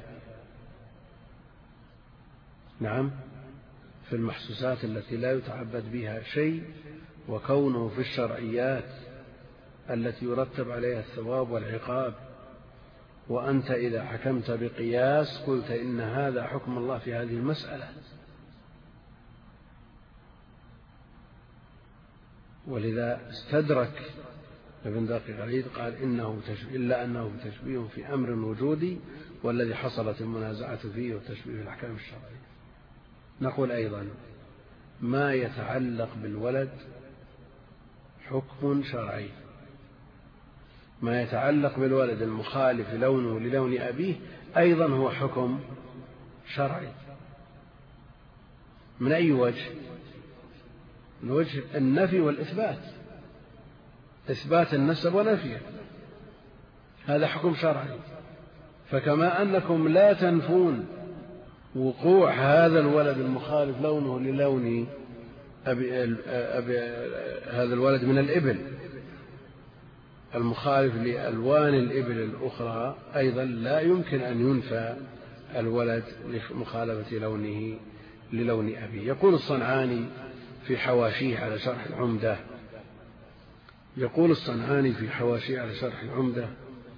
نعم، في المحسوسات التي لا يتعبد بها شيء، وكونه في الشرعيات التي يرتب عليها الثواب والعقاب، وأنت إذا حكمت بقياس قلت إن هذا حكم الله في هذه المسألة. ولذا استدرك ابن دقيق العيد قال إلا أنه تشبيه في أمر وجودي والذي حصلت المنازعة فيه وتشبيه الأحكام الشرعية. نقول أيضا ما يتعلق بالولد حكم شرعي، ما يتعلق بالولد المخالف لونه للون أبيه أيضا هو حكم شرعي. من أي وجه؟ من وجه النفي والإثبات، إثبات النسب ونفيه، هذا حكم شرعي. فكما أنكم لا تنفون وقوع هذا الولد المخالف لونه للون هذا الولد من الإبل المخالف لألوان الإبل الأخرى، أيضا لا يمكن أن ينفى الولد لمخالفة لونه للون أبيه. يقول الصنعاني في حواشيه على شرح العمدة، يقول الصنعاني في حواشيه على شرح العمدة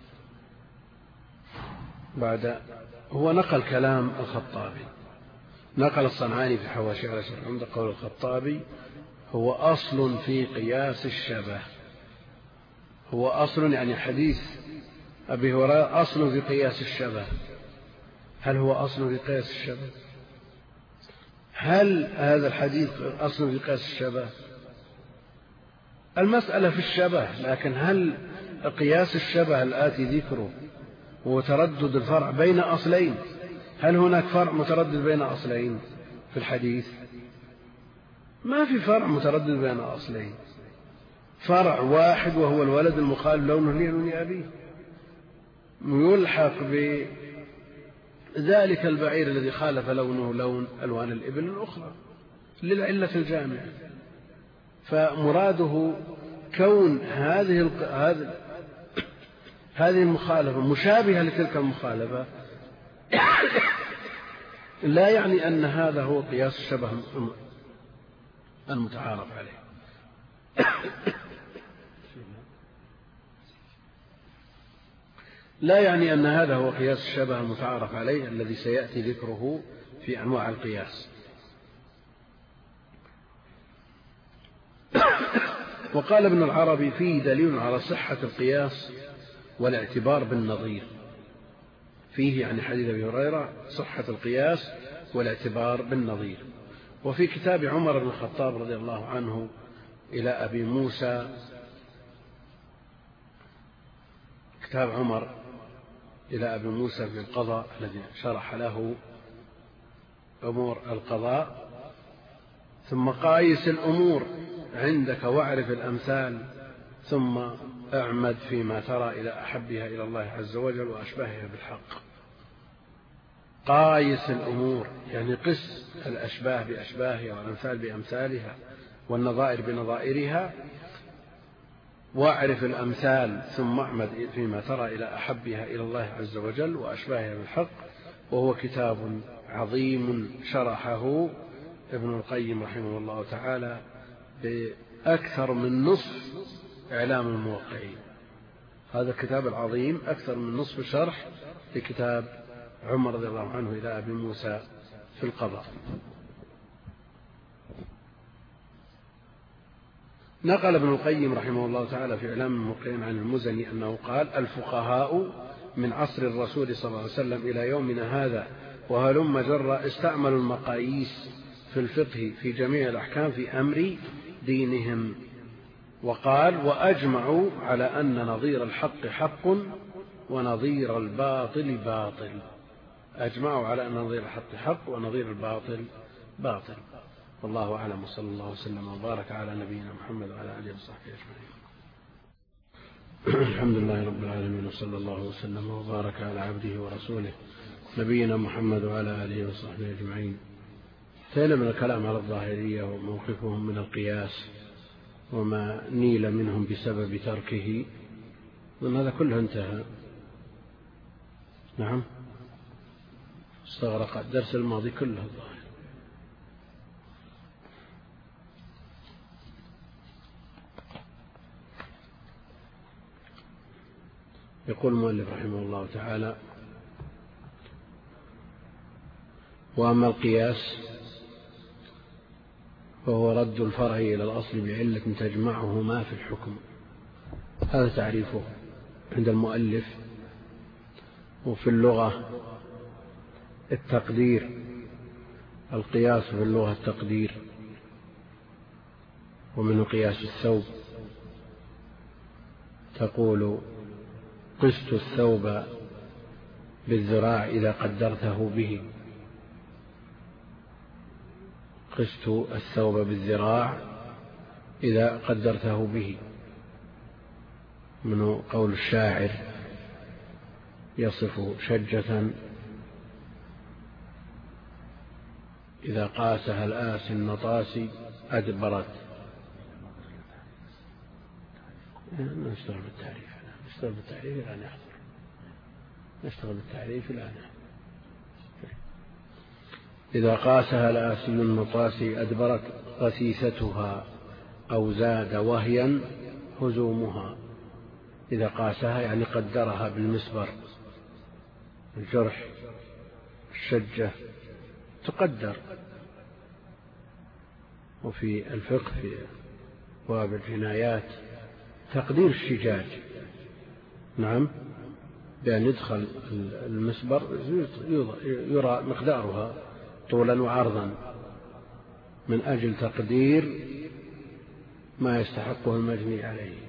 هو نقل كلام الخطابي، نقل الصنعاني في حواشيه على شرح العمدة قول الخطابي: هو أصل في قياس الشبه. هو أصل يعني حديث أبي هريرة أصل في قياس الشبه. هل هو أصل في قياس الشبه؟ هل هذا الحديث أصل في قياس الشبه؟ المسألة في الشبه، لكن هل قياس الشبه الآتي ذكره وتردد الفرع بين أصلين، هل هناك فرع متردد بين أصلين في الحديث؟ ما في فرع متردد بين أصلين، فرع واحد وهو الولد المخالف لونه للون أبيه، يلحق بذلك البعير الذي خالف لونه لون ألوان الإبل الأخرى للعلة الجامعة. فمراده كون هذه المخالفة مشابهة لتلك المخالفة لا يعني أن هذا هو قياس الشبه المتعارف عليه. لا يعني أن هذا هو قياس الشبه المتعارف عليه الذي سيأتي ذكره في أنواع القياس. وقال ابن العربي: فيه دليل على صحة القياس والاعتبار بالنظير. فيه يعني حديث أبي هريرة صحة القياس والاعتبار بالنظير. وفي كتاب عمر بن الخطاب رضي الله عنه إلى أبي موسى، كتاب عمر إلى أبي موسى في القضاء الذي شرح له أمور القضاء: ثم قايس الأمور عندك واعرف الأمثال، ثم اعمد فيما ترى إلى أحبها إلى الله عز وجل وأشبهها بالحق. قايس الأمور يعني قس الأشباه بأشباهها والأمثال بأمثالها والنظائر بنظائرها، واعرف الأمثال ثم اعمد فيما ترى إلى أحبها إلى الله عز وجل وأشباهها بالحق. وهو كتاب عظيم شرحه ابن القيم رحمه الله تعالى بأكثر من نصف إعلام الموقعين. هذا الكتاب العظيم أكثر من نصف شرح لكتاب عمر رضي الله عنه إلى أبي موسى في القضاء. نقل ابن القيم رحمه الله تعالى في إعلام الموقعين عن المزني أنه قال: الفقهاء من عصر الرسول صلى الله عليه وسلم إلى يومنا هذا وهلم جرا استعملوا المقاييس في الفقه في جميع الأحكام في أمر دينهم. وقال: وأجمعوا على أن نظير الحق حق ونظير الباطل باطل. أجمعوا على أن نظير الحق حق ونظير الباطل باطل. والله أعلم، وصلى الله وسلم وبارك على نبينا محمد وعلى آله وصحبه أجمعين. الحمد لله رب العالمين، وصلى الله وسلم وبارك على عبده ورسوله نبينا محمد وعلى آله وصحبه أجمعين. انتهينا من الكلام على الظاهرية وموقفهم من القياس وما نيل منهم بسبب تركه، وأن هذا كله انتهى. نعم، استغرق الدرس الماضي كله الظاهر. يقول المؤلف رحمه الله تعالى: وأما القياس فهو رد الفرع إلى الأصل بعلة تجمعهما في الحكم. هذا تعريفه عند المؤلف. وفي اللغة التقدير، القياس في اللغة التقدير، ومنه قياس الثوب. تقول: قست الثوب بالذراع إذا قدرته به. قست الثوب بالذراع إذا قدرته به، من قول الشاعر يصف شجة إذا قاسها الآس النطاس أدبرت. نشتغل بالتعريف الآن يحضر. نشتغل بالتعريف الآن. إذا قاسها الآسي النطاس أدبرت غسيستها أو زاد وهيا هزومها. إذا قاسها يعني قدرها بالمسبر. الجرح، الشجة تقدر. وفي الفقه في باب الجنايات تقدير الشجاج، نعم، بأن يدخل المسبر يرى مقدارها طولا وعرضا من أجل تقدير ما يستحقه المجني عليه.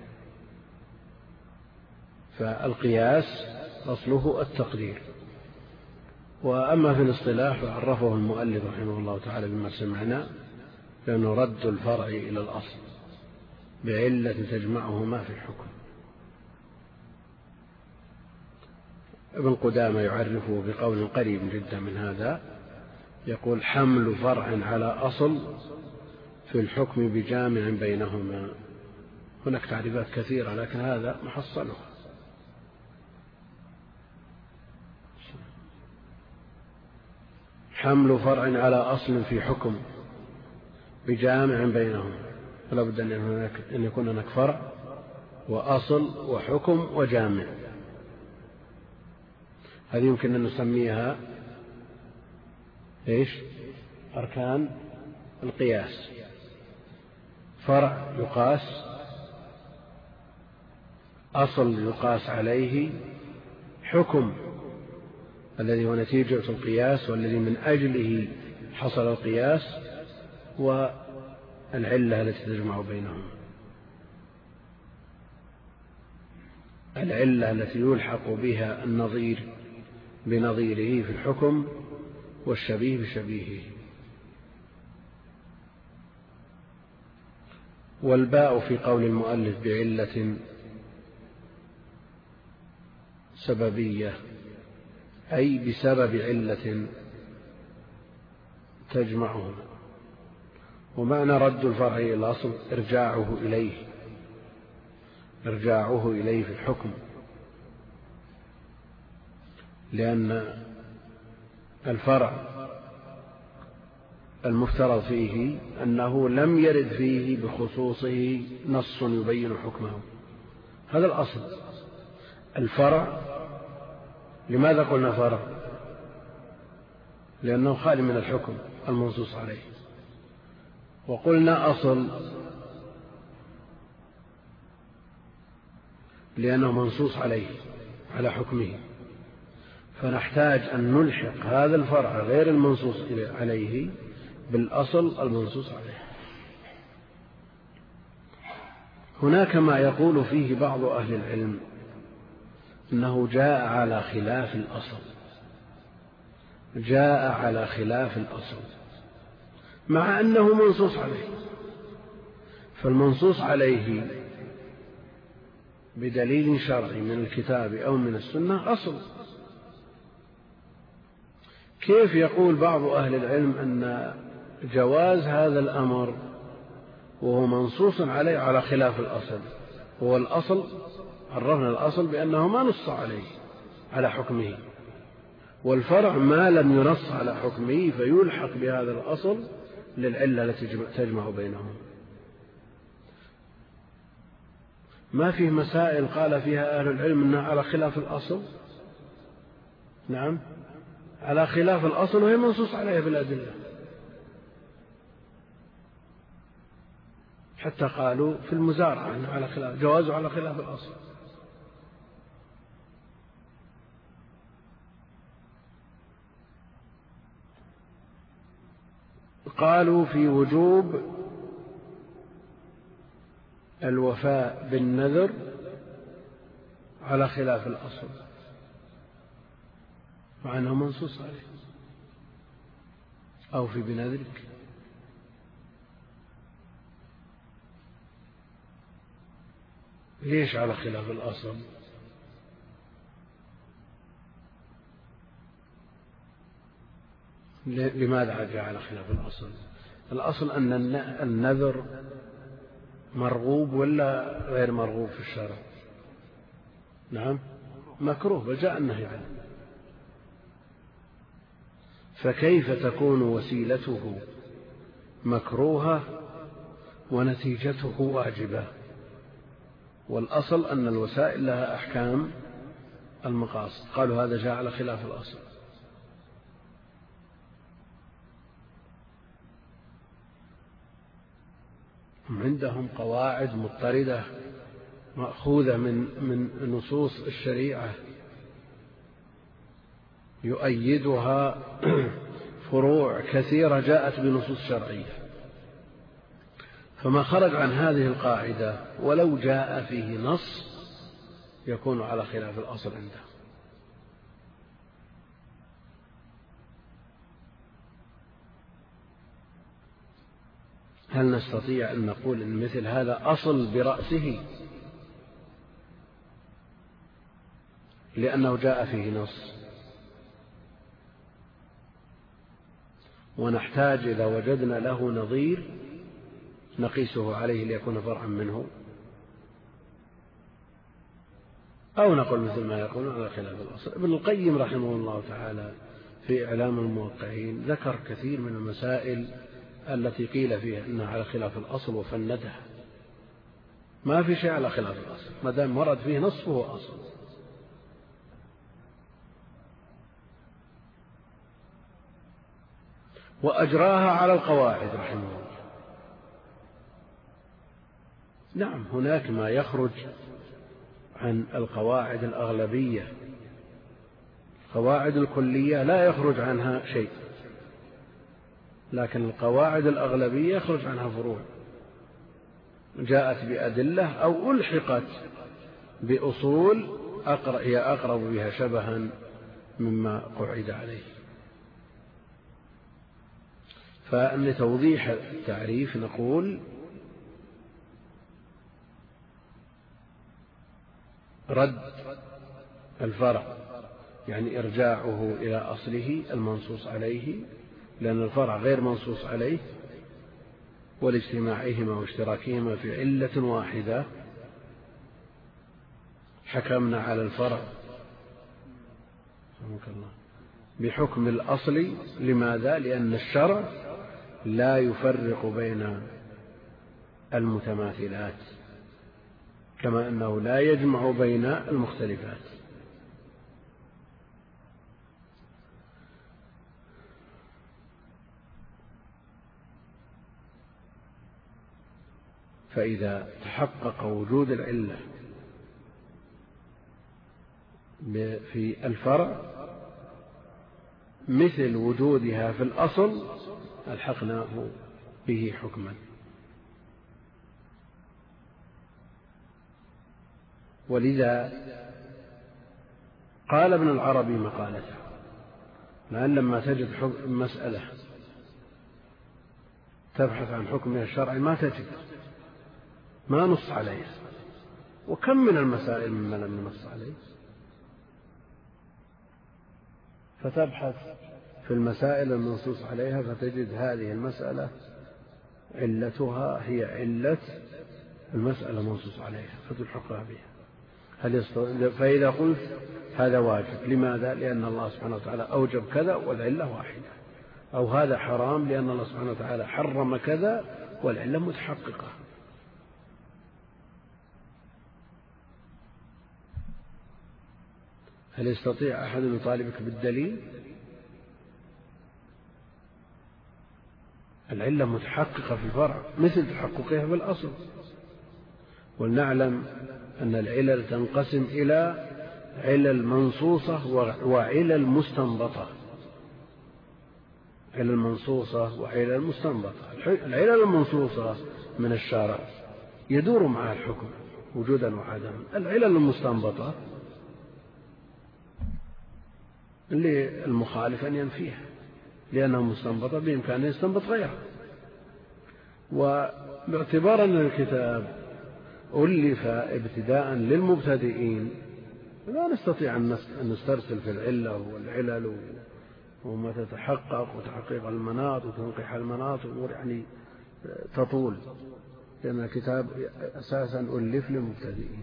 فالقياس أصله التقدير. وأما في الاصطلاح فعرفه المؤلف رحمه الله تعالى بما سمعنا، لأنه رد الفرع إلى الأصل بعلة تجمعهما في الحكم. ابن قدامة يعرفه بقول قريب جدا من هذا، يقول: حمل فرع على أصل في الحكم بجامع بينهما. هناك تعريفات كثيرة لكن هذا محصلها. حمل فرع على أصل في حكم بجامع بينهما، فلا بد أن يكون هناك فرع وأصل وحكم وجامع. هذه يمكن أن نسميها إيش؟ أركان القياس. فرع يقاس، أصل يقاس عليه، حكم الذي هو نتيجة القياس والذي من أجله حصل القياس، والعلة التي تجمع بينهم، العلة التي يلحق بها النظير بنظيره في الحكم والشبيه بشبيهه. والباء في قول المؤلف بعلة سببية، أي بسبب علة تجمعهما. ومعنى رد الفرع إلى الأصل إرجاعه إليه في الحكم، لأن الفرع المفترض فيه أنه لم يرد فيه بخصوصه نص يبين حكمه. هذا الأصل. الفرع، لماذا قلنا فرع؟ لأنه خالي من الحكم المنصوص عليه. وقلنا أصل لأنه منصوص عليه على حكمه. فنحتاج أن نلحق هذا الفرع غير المنصوص عليه بالأصل المنصوص عليه. هناك ما يقول فيه بعض أهل العلم إنه جاء على خلاف الأصل، مع أنه منصوص عليه. فالمنصوص عليه بدليل شرعي من الكتاب أو من السنة أصل. كيف يقول بعض أهل العلم أن جواز هذا الأمر وهو منصوص عليه على خلاف الأصل؟ هو الأصل عرفنا الأصل بأنه ما نص عليه على حكمه، والفرع ما لم ينص على حكمه فيلحق بهذا الأصل للعلة التي تجمع بينهم. ما فيه مسائل قال فيها أهل العلم أنها على خلاف الأصل؟ نعم، على خلاف الأصل وهي منصوص عليها بالأدلة. حتى قالوا في المزارعة أنه على خلاف جوازه على خلاف الأصل. قالوا في وجوب الوفاء بالنذر على خلاف الأصل مع أنه منصوص عليه. أوفي بنذرك. ليش على خلاف الأصل؟ لماذا جاء على خلاف الأصل؟ الأصل أن النذر مرغوب ولا غير مرغوب في الشرع؟ نعم مكروه، بل جاء النهي عنه. فكيف تكون وسيلته مكروهة ونتيجته واجبة؟ والأصل أن الوسائل لها أحكام المقاصد. قالوا هذا جاء على خلاف الأصل. عندهم قواعد مضطردة مأخوذة من نصوص الشريعة يؤيدها فروع كثيرة جاءت بنصوص شرعية، فما خرج عن هذه القاعدة ولو جاء فيه نص يكون على خلاف الأصل عنده. هل نستطيع أن نقول إن مثل هذا أصل برأسه لأنه جاء فيه نص، ونحتاج إذا وجدنا له نظير نقيسه عليه ليكون فرعا منه، أو نقول مثل ما يقولون على خلاف الأصل؟ ابن القيم رحمه الله تعالى في إعلام الموقعين ذكر كثير من المسائل التي قيل فيها إنها على خلاف الأصل وفندها. ما في شيء على خلاف الأصل ما دام ورد فيه نص فهو أصل. وأجراها على القواعد رحمه الله. نعم هناك ما يخرج عن القواعد الأغلبية، القواعد الكلية لا يخرج عنها شيء، لكن القواعد الأغلبية يخرج عنها فروع جاءت بأدلة أو ألحقت بأصول هي أقرب بها شبها مما قعد عليه. فلتوضيح التعريف نقول رد الفرع يعني إرجاعه إلى أصله المنصوص عليه، لأن الفرع غير منصوص عليه، ولاجتماعهما واشتراكهما في علة واحدة حكمنا على الفرع بحكم الأصل. لماذا؟ لأن الشرع لا يفرق بين المتماثلات كما أنه لا يجمع بين المختلفات. فإذا تحقق وجود العلة في الفرع مثل وجودها في الأصل ألحقناه به حكما. ولذا قال ابن العربي مقالته، لأن لما تجد مسألة تبحث عن حكمها الشرعي ما تجد، ما نص عليه. وكم من المسائل مما لم ينص عليه، فتبحث في المسائل المنصوص عليها فتجد هذه المسألة علتها هي علة المسألة المنصوص عليها فتلحقها بها. فإذا قلت هذا واجب، لماذا؟ لأن الله سبحانه وتعالى أوجب كذا والعلة واحدة، أو هذا حرام لأن الله سبحانه وتعالى حرم كذا والعلة متحققة. هل يستطيع أحد أن يطالبك بالدليل؟ العلة متحققة في الفرع مثل تحققها في الأصل. ولنعلم أن العلل تنقسم إلى علل منصوصة وعلل مستنبطة. علل منصوصة وعلل مستنبطة. العلل المنصوصة من الشارع يدور معها الحكم وجودا وعدما. العلل المستنبطة للمخالف أن ينفيها لأنها مستنبطة بإمكانه يستنبط غيرها. وباعتبار أن الكتاب ألف ابتداء للمبتدئين لا نستطيع أن نسترسل في العلة والعلل وما تتحقق وتحقيق المناط وتنقيح المناط وأمور يعني تطول، لأن الكتاب أساسا ألف للمبتدئين.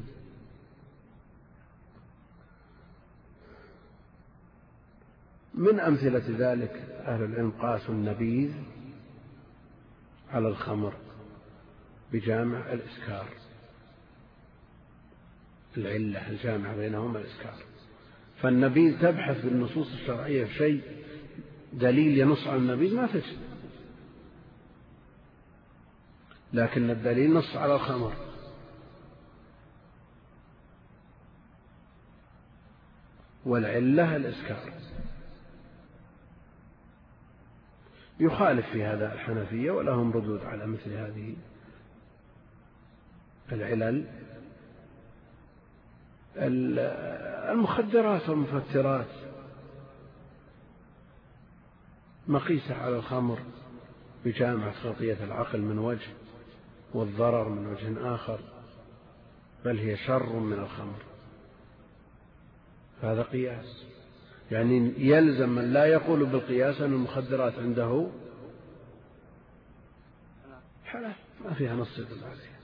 من أمثلة ذلك أهل العلم قاسوا النبيذ على الخمر بجامع الإسكار. العلة الجامعة بينهما الإسكار. فالنبيذ تبحث في النصوص الشرعية في شيء دليل ينص على النبيذ ما تجد، لكن الدليل نص على الخمر. والعلة الإسكار. يخالف في هذا الحنفية ولهم ردود على مثل هذه العلل. المخدرات والمفترات مقيسة على الخمر بجامعة خطية العقل من وجه والضرر من وجه آخر، بل هي شر من الخمر. هذا قياس، يعني يلزم من لا يقول بالقياس أن المخدرات عنده حلال ما فيها نص يدل عليها،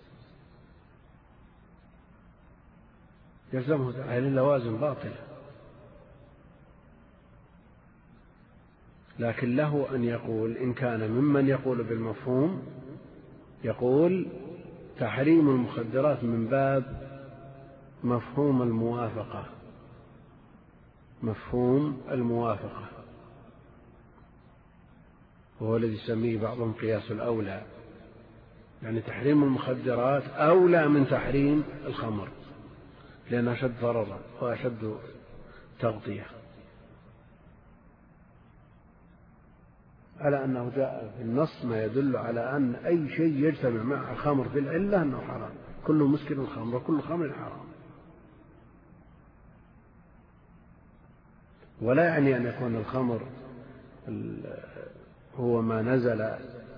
يلزمه هذه اللوازم باطلة. لكن له أن يقول إن كان ممن يقول بالمفهوم يقول تحريم المخدرات من باب مفهوم الموافقة. مفهوم الموافقة وهو الذي يسميه بعضهم قياس الأولى، يعني تحريم المخدرات أولى من تحريم الخمر لأنها أشد ضررا وأشد تغطية، على أنه جاء في النص ما يدل على أن أي شيء يجتمع مع الخمر في العلة أنه حرام. كل مسكر خمر وكل خمر حرام. ولا يعني أن يكون الخمر هو ما نزل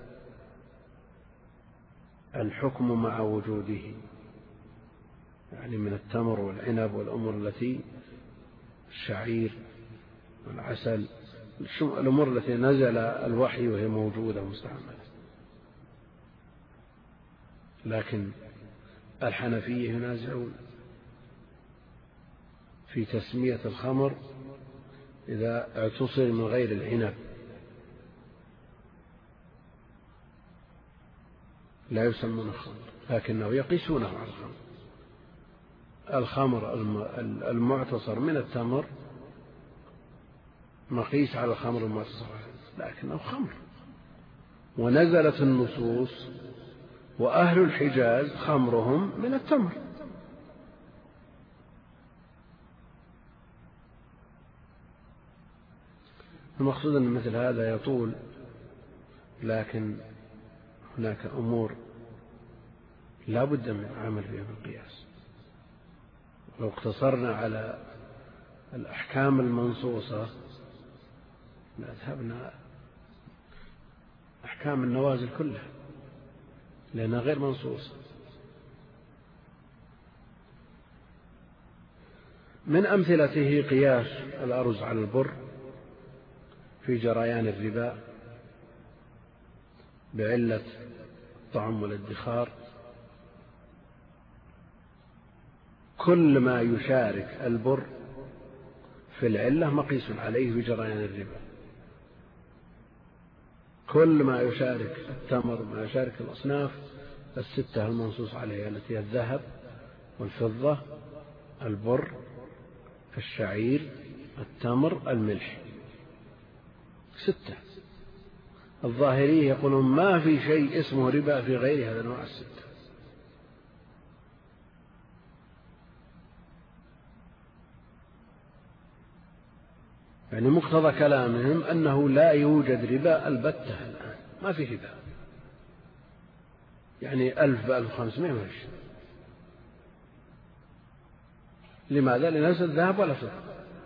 الحكم مع وجوده، يعني من التمر والعنب والأمور التي الشعير والعسل الأمور التي نزل الوحي وهي موجودة مستعملة. لكن الحنفية ينازعون في تسمية الخمر إذا اعتصر من غير العنب، لا يسمونه خمر لكنه يقيسونه على الخمر. الخمر المعتصر من التمر مقيس على الخمر المعتصر لكنه خمر. ونزلت النصوص وأهل الحجاز خمرهم من التمر. المقصود أن مثل هذا يطول، لكن هناك أمور لا بد من العمل فيها بالقياس. لو اقتصرنا على الأحكام المنصوصة لأذهبنا أحكام النوازل كلها لأنها غير منصوصة. من أمثلته قياس الأرز على البر في جريان الربا بعلة الطعم والادخار. كل ما يشارك البر في العلة مقيس عليه في جريان الربا. كل ما يشارك التمر، ما يشارك الأصناف الستة المنصوص عليها التي هي الذهب والفضة البر الشعير التمر الملح، 6. الظاهرية يقولون ما في شيء اسمه ربا في غير هذا النوع 6. يعني مقتضى كلامهم أنه لا يوجد ربا البتة الآن، ما في ربا. يعني 1000 ب1500 ماشي. لماذا؟ لنفس الذهب ولا فضة.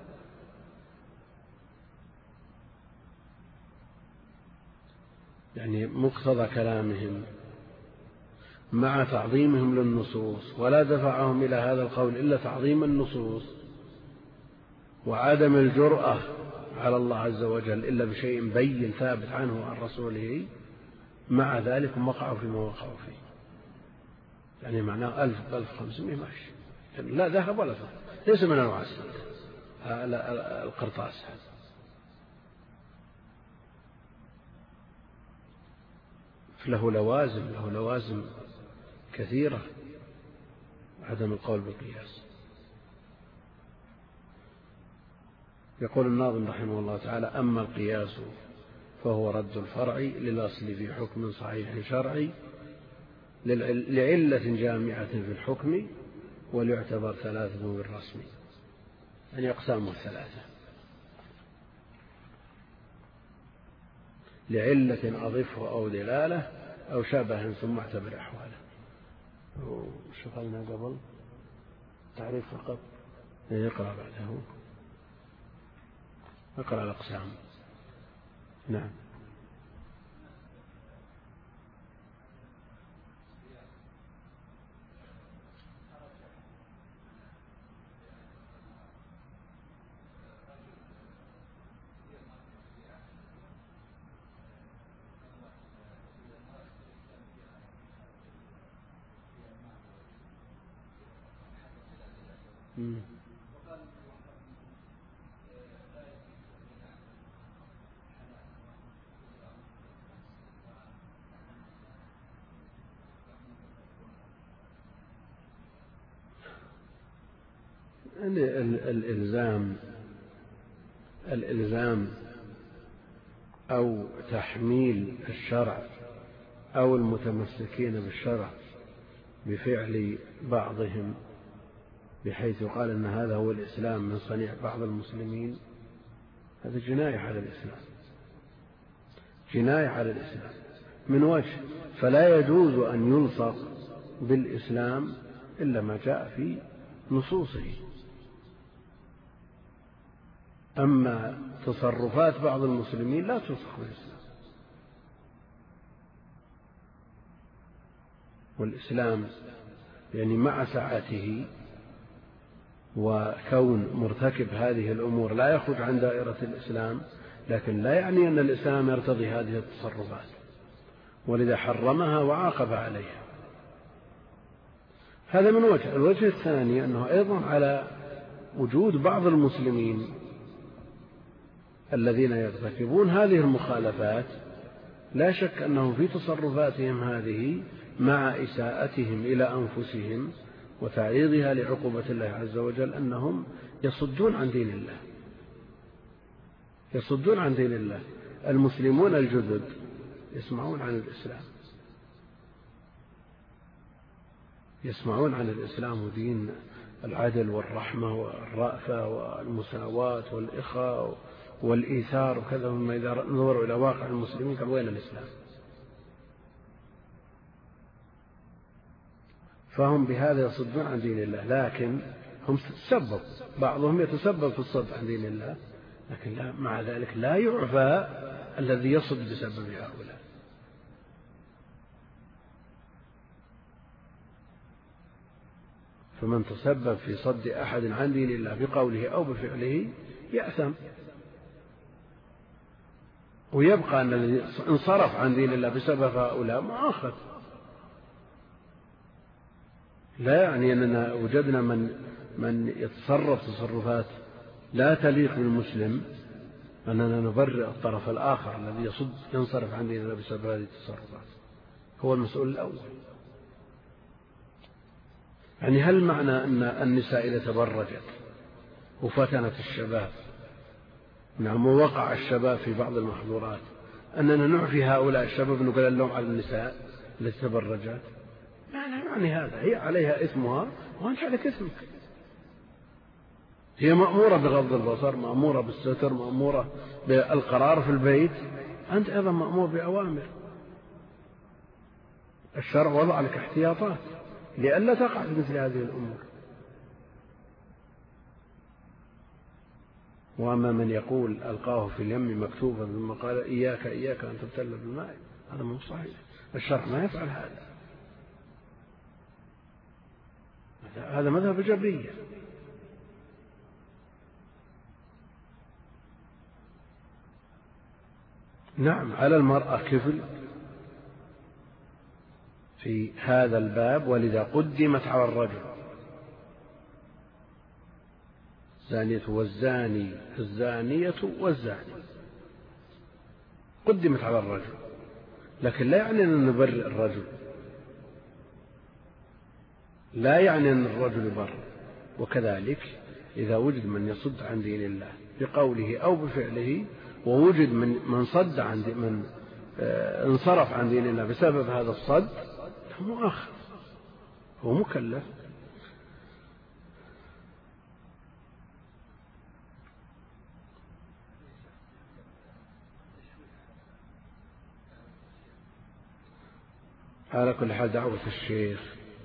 يعني مقتضى كلامهم مع تعظيمهم للنصوص، ولا دفعهم إلى هذا القول إلا تعظيم النصوص وعدم الجرأة على الله عز وجل إلا بشيء بين ثابت عنه وعن رسوله، مع ذلك وقعوا فيما وقعوا فيه. يعني معناه 1000 ب1500 ماشي. يعني لا ذهب ولا فضة، ليس من أنواع القرطاس. له لوازم كثيرة عدم القول بالقياس. يقول الناظم رحمه الله تعالى: أما القياس فهو رد الفرع للأصل في حكم صحيح شرعي لعلة جامعة في الحكم وليعتبر 3 بالرسم. يعني أقسامه 3: لعلة أضفه أو دلالة أو شبه ثم اعتبر أحواله. شو قلنا قبل؟ تعريف فقط. يقرأ بعده، اقرأ الأقسام. نعم. الإلزام أو تحميل الشرع أو المتمسكين بالشرع بفعل بعضهم بحيث يقال أن هذا هو الإسلام من صنيع بعض المسلمين، هذا جناية على الإسلام، جناية على الإسلام من وجه. فلا يجوز أن يلصق بالإسلام إلا ما جاء في نصوصه. أما تصرفات بعض المسلمين لا تلصق بالإسلام. والإسلام يعني مع سعته وكون مرتكب هذه الأمور لا يخرج عن دائرة الإسلام، لكن لا يعني أن الإسلام يرتضي هذه التصرفات، ولذا حرمها وعاقب عليها. هذا من وجه. الوجه الثاني أنه أيضا على وجود بعض المسلمين الذين يرتكبون هذه المخالفات، لا شك أنهم في تصرفاتهم هذه مع إساءتهم إلى أنفسهم وتعريضها لعقوبة الله عز وجل أنهم يصدون عن دين الله، يصدون عن دين الله. المسلمون الجدد يسمعون عن الإسلام، يسمعون عن الإسلام ودين العدل والرحمة والرأفة والمساواة والإخاء والإيثار وكذا، مما إذا نظروا إلى واقع المسلمين قال وين الإسلام؟ فهم بهذا يصدون عن دين الله، لكن هم تسبب، بعضهم يتسبب في الصد عن دين الله، لكن مع ذلك لا يعفى الذي يصد بسبب هؤلاء. فمن تسبب في صد أحد عن دين الله بقوله أو بفعله يأثم، ويبقى أن الذي انصرف عن دين الله بسبب هؤلاء مؤاخذ. لا يعني أننا وجدنا من يتصرف تصرفات لا تليق بالمسلم أننا نبرئ الطرف الآخر الذي ينصرف عن دين الله بسبب هذه التصرفات، هو المسؤول الأول. يعني هل معنى أن النساء إذا تبرجت وفتنت الشباب، نعم، ووقع الشباب في بعض المحظورات، أننا نعفي هؤلاء الشباب نقول اللوم على النساء التي تبرجت؟ لا يعني هذا، هي عليها إثمها وأنت عليك إثمك. هي مأمورة بغض البصر، مأمورة بالستر، مأمورة بالقرار في البيت، أنت أيضا مأمور بأوامر. الشرع وضع لك احتياطات لئلا تقع في مثل هذه الأمور. وأما من يقول ألقاه في اليم مكتوبا ثم قال إياك إياك أن تبتل بالماء، هذا مو صحيح. الشرع ما يفعل هذا مذهب الجبرية. نعم، على المرأة كفل في هذا الباب، ولذا قدمت على الرجل. الزانية والزاني، الزانية والزاني قدمت على الرجل، لكن لا يعني أن نبرئ الرجل، لا يعني أن الرجل بر. وكذلك إذا وجد من يصد عن دين الله بقوله أو بفعله، ووجد من صد عن من انصرف عن دين الله بسبب هذا الصد، هو مؤاخذ، هو مكلف. على كل حال دعوة الشيخ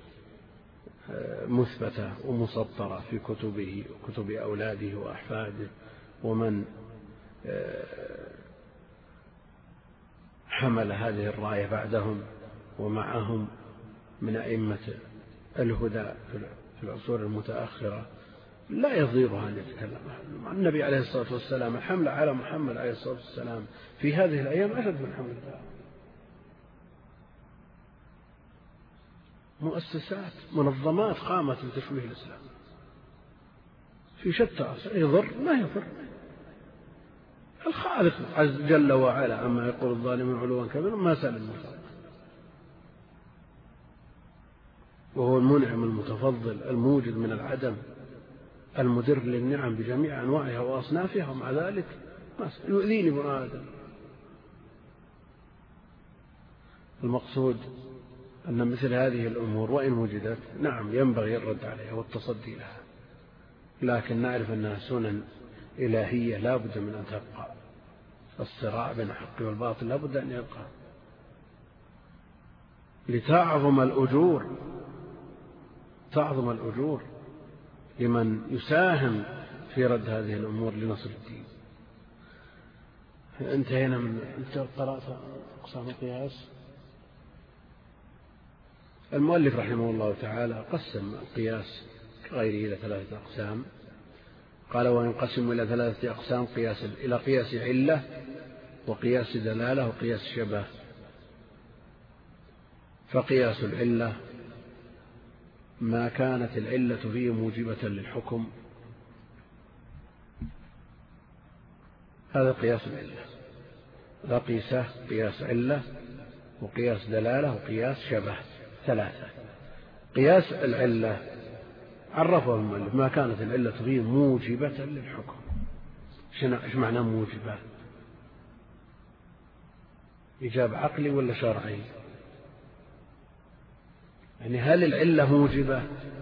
مثبتة ومسطرة في كتبه وكتب أولاده وأحفاده ومن حمل هذه الراية بعدهم ومعهم من أئمة الهدى في العصور المتأخرة. لا يضيرها أن يتكلم. النبي عليه الصلاة والسلام الحمل على محمد عليه الصلاة والسلام في هذه الأيام أشد من حمل الله. مؤسسات منظمات قامت لتشويه الإسلام في شتى، يضر ما يضر. الخالق عز جل وعلا عما يقول الظالمون علوا كبيرا ما سأل المخلوق، وهو المنعم المتفضل الموجد من العدم المدر للنعم بجميع أنواعها وأصنافها، ومع ذلك يؤذيني ابن آدم. المقصود أن مثل هذه الأمور وإن وجدت نعم ينبغي الرد عليها والتصدي لها، لكن نعرف أنها سنن إلهية لا بد من أن تبقى. الصراع بين الحق والباطل لا بد أن يبقى لتعظم الأجور، تعظم الأجور لمن يساهم في رد هذه الأمور لنصر الدين. انتهينا من قراءة أقسام القياس. المؤلف رحمه الله تعالى قسم القياس كغيره إلى 3 أقسام. قال وينقسم إلى 3 أقسام: إلى قياس علة، وقياس دلالة، وقياس شبه. فقياس العلة ما كانت العلة فيه موجبة للحكم، هذا قياس العلة. لا قياس علة وقياس دلالة وقياس شبه، 3. قياس العلة عرفه المؤلف ما كانت العلة فيه موجبة للحكم. ايش معنى موجبة؟ إيجاب عقلي ولا شرعي؟ يعني هل العلة موجبة؟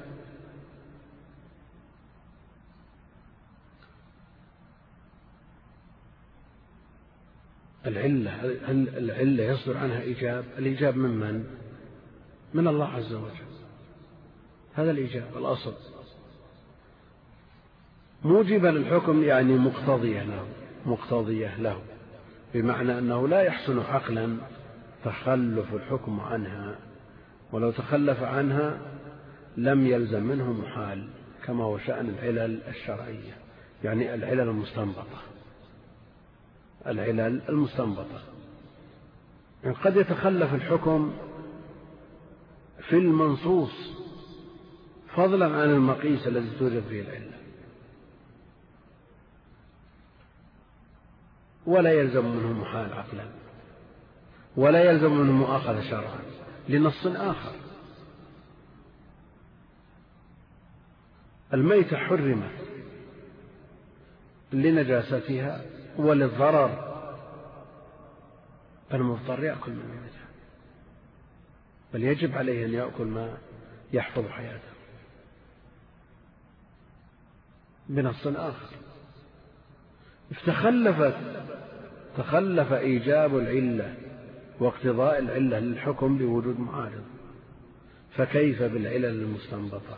هل العلة يصدر عنها إيجاب؟ الإيجاب من؟ من الله عز وجل. هذا الإيجاب الأصل. موجبة للحكم يعني مقتضية له، بمعنى أنه لا يحسن عقلا تخلف الحكم عنها، ولو تخلف عنها لم يلزم منه محال، كما هو شأن العلل الشرعية، يعني العلل المستنبطة. العلل المستنبطة يعني قد يتخلف الحكم في المنصوص فضلا عن المقيس الذي توجد فيه العلة، ولا يلزم منه محال عقلا، ولا يلزم منه مؤاخذة شرعا لنص آخر. الميتة حرمت لنجاستها وللضرر، المضطر يأكل من ميتها، بل يجب عليه أن يأكل ما يحفظ حياته بنص آخر. تخلف إيجاب العلة واقتضاء العلة للحكم بوجود معارض، فكيف بالعلل المستنبطة؟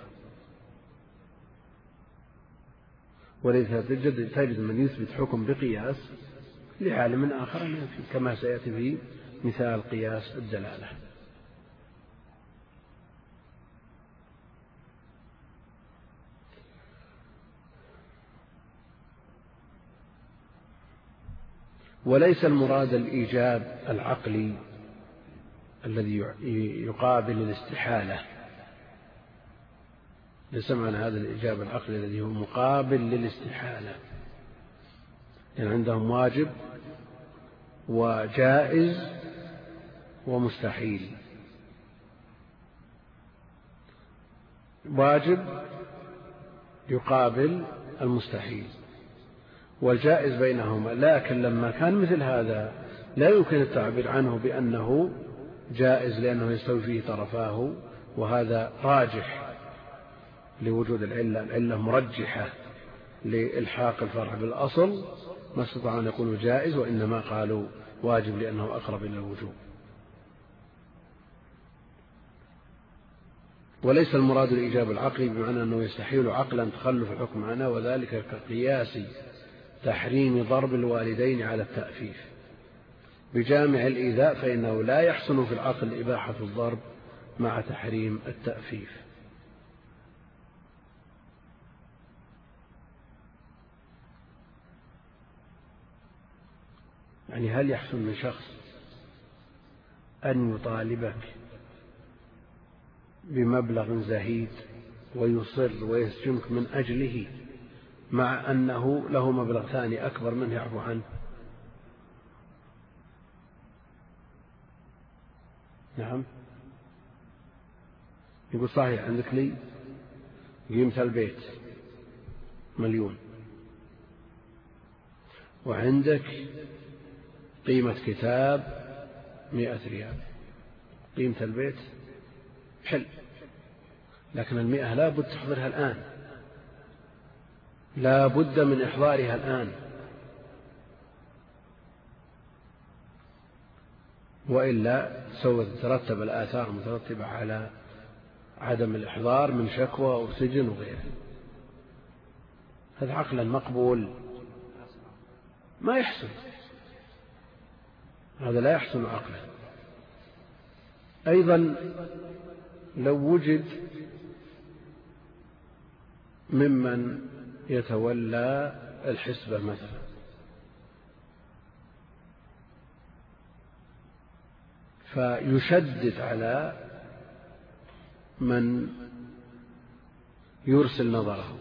ولذا تجد من يثبت حكم بقياس لعالم آخر ينفي، كما سيأتي في مثال قياس الدلالة. وليس المراد الإيجاب العقلي الذي يقابل الاستحالة، ليس معنى هذا الإيجاب العقلي الذي هو مقابل للاستحالة، يعني عندهم واجب وجائز ومستحيل. واجب يقابل المستحيل والجائز بينهما، لكن لما كان مثل هذا لا يمكن التعبير عنه بأنه جائز لأنه يستوي فيه طرفاه، وهذا راجح لوجود العلة مرجحة لإلحاق الفرع بالأصل، ما استطاعوا أن يقولوا جائز، وإنما قالوا واجب لأنه أقرب إلى الوجوب. وليس المراد الإيجاب العقلي بمعنى أنه يستحيل عقلا تخلف الحكم عنه، وذلك كقياس تحريم ضرب الوالدين على التأفيف بجامع الإيذاء، فإنه لا يحسن في العقل إباحة الضرب مع تحريم التأفيف. يعني هل يحسن من شخص أن يطالبك بمبلغ زهيد ويصر ويسجنك من أجله، مع أنه له مبلغ ثاني أكبر منه يعفو عنه؟ نعم، يقول صحيح عندك لي قيمة البيت 1,000,000، وعندك قيمة كتاب 100 ريال، قيمة البيت حل، لكن 100 لا بد تحضرها الآن، لا بد من إحضارها الآن، وإلا سوف تترتب الآثار المترتبة على عدم الإحضار من شكوى أو سجن وغيره. هذا عقلا مقبول؟ ما يحسن، هذا لا يحسن عقلا. أيضا لو وجد ممن يتولى الحسبة مثلا، فيشدد على من يرسل نظره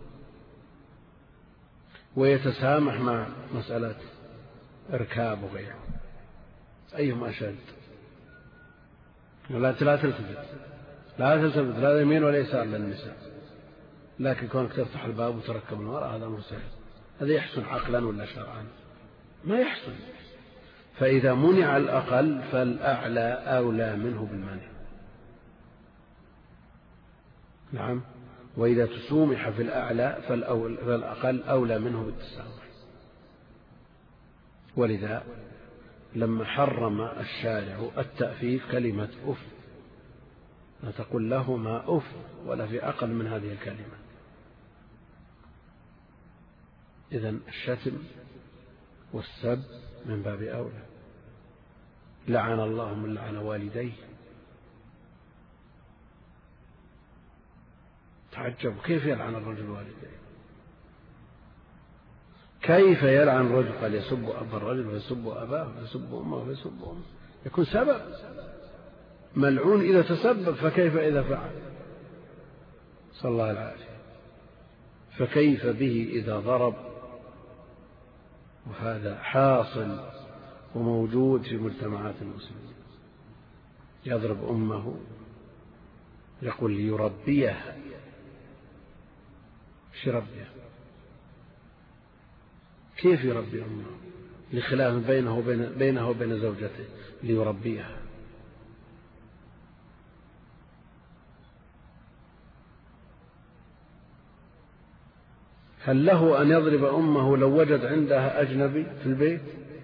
ويتسامح مع مسألة إركاب وغيره، أيهم أشد؟ لا تلتفت، لا يمين ولا يسار للنساء، لكن كونك تفتح الباب وتركب المرأة هذا مرسل، هذا يحسن عقلا ولا شرعا؟ ما يحسن. فإذا منع الأقل فالأعلى أولى منه بالمنع. نعم، وإذا تسومح في الأعلى فالأقل أولى منه بالتسامح. ولذا لما حرم الشارع التأفيف كلمة أف، لا تقل لهما أف ولا في أقل من هذه الكلمة. إذن الشتم والسب من باب أولى. لعن الله من لعن والديه. تعجب كيف يلعن الرجل والديه؟ كيف يلعن الرجل؟ قال يسب أبا الرجل ويسب أباه ويسب أمه ويسب أمه، يكون سبب ملعون إذا تسبب، فكيف إذا فعل؟ صلى الله العافية. فكيف به إذا ضرب؟ وهذا حاصل وموجود في مجتمعات المسلمين. يضرب أمه، يقول ليربيها. ايش يربيها؟ كيف يربي أمه؟ لخلاف بينه وبين زوجته، ليربيها. هل له أن يضرب أمه لو وجد عندها أجنبي في البيت؟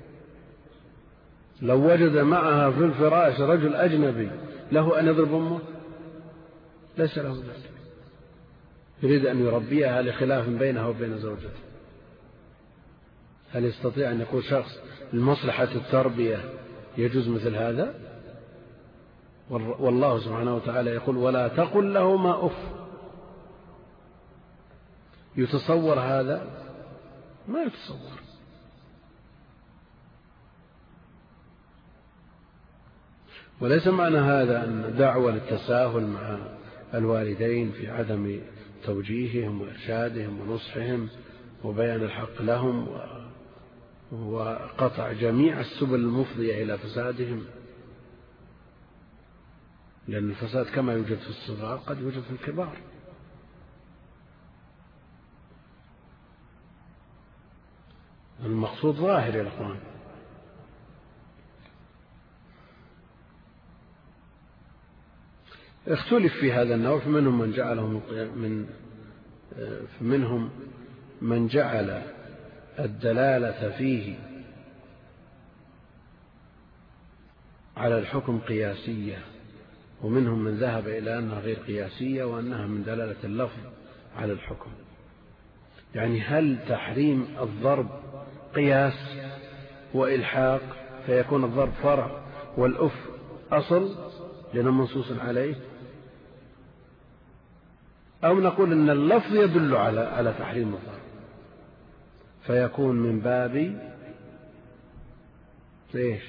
لو وجد معها في الفراش رجل أجنبي له أن يضرب أمه؟ ليس له ذلك. يريد أن يربيها لخلاف بينه وبين زوجته. هل يستطيع أن يقول شخص لمصلحة التربية يجوز مثل هذا؟ والله سبحانه وتعالى يقول ولا تقل لهما أف. يتصور هذا؟ ما يتصور. وليس معنى هذا أن دعوة للتساهل مع الوالدين في عدم توجيههم وإرشادهم ونصحهم وبيان الحق لهم وقطع جميع السبل المفضية إلى فسادهم، لأن الفساد كما يوجد في الصغار قد يوجد في الكبار. المقصود ظاهر يا أخوان. اختلف في هذا النوع، فمنهم من جعل الدلالة فيه على الحكم قياسية، ومنهم من ذهب إلى أنها غير قياسية وأنها من دلالة اللفظ على الحكم. يعني هل تحريم الضرب قياس وإلحاق فيكون الضرب فرع والأف أصل لأنه منصوص عليه، أو نقول أن اللفظ يدل على تحريم الضرب فيكون من باب ليش؟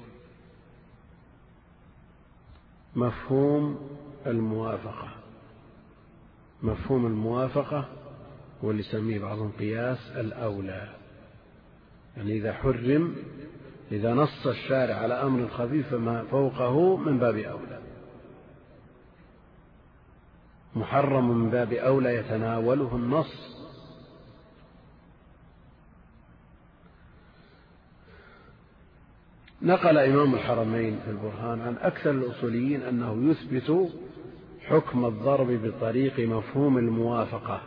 مفهوم الموافقة. مفهوم الموافقة هو اللي يسميه بعضهم قياس الأولى. يعني إذا حرم، إذا نص الشارع على أمر خفيف فما فوقه من باب أولى. محرم من باب أولى يتناوله النص. نقل إمام الحرمين في البرهان عن أكثر الأصوليين أنه يثبت حكم الضرب بطريق مفهوم الموافقة.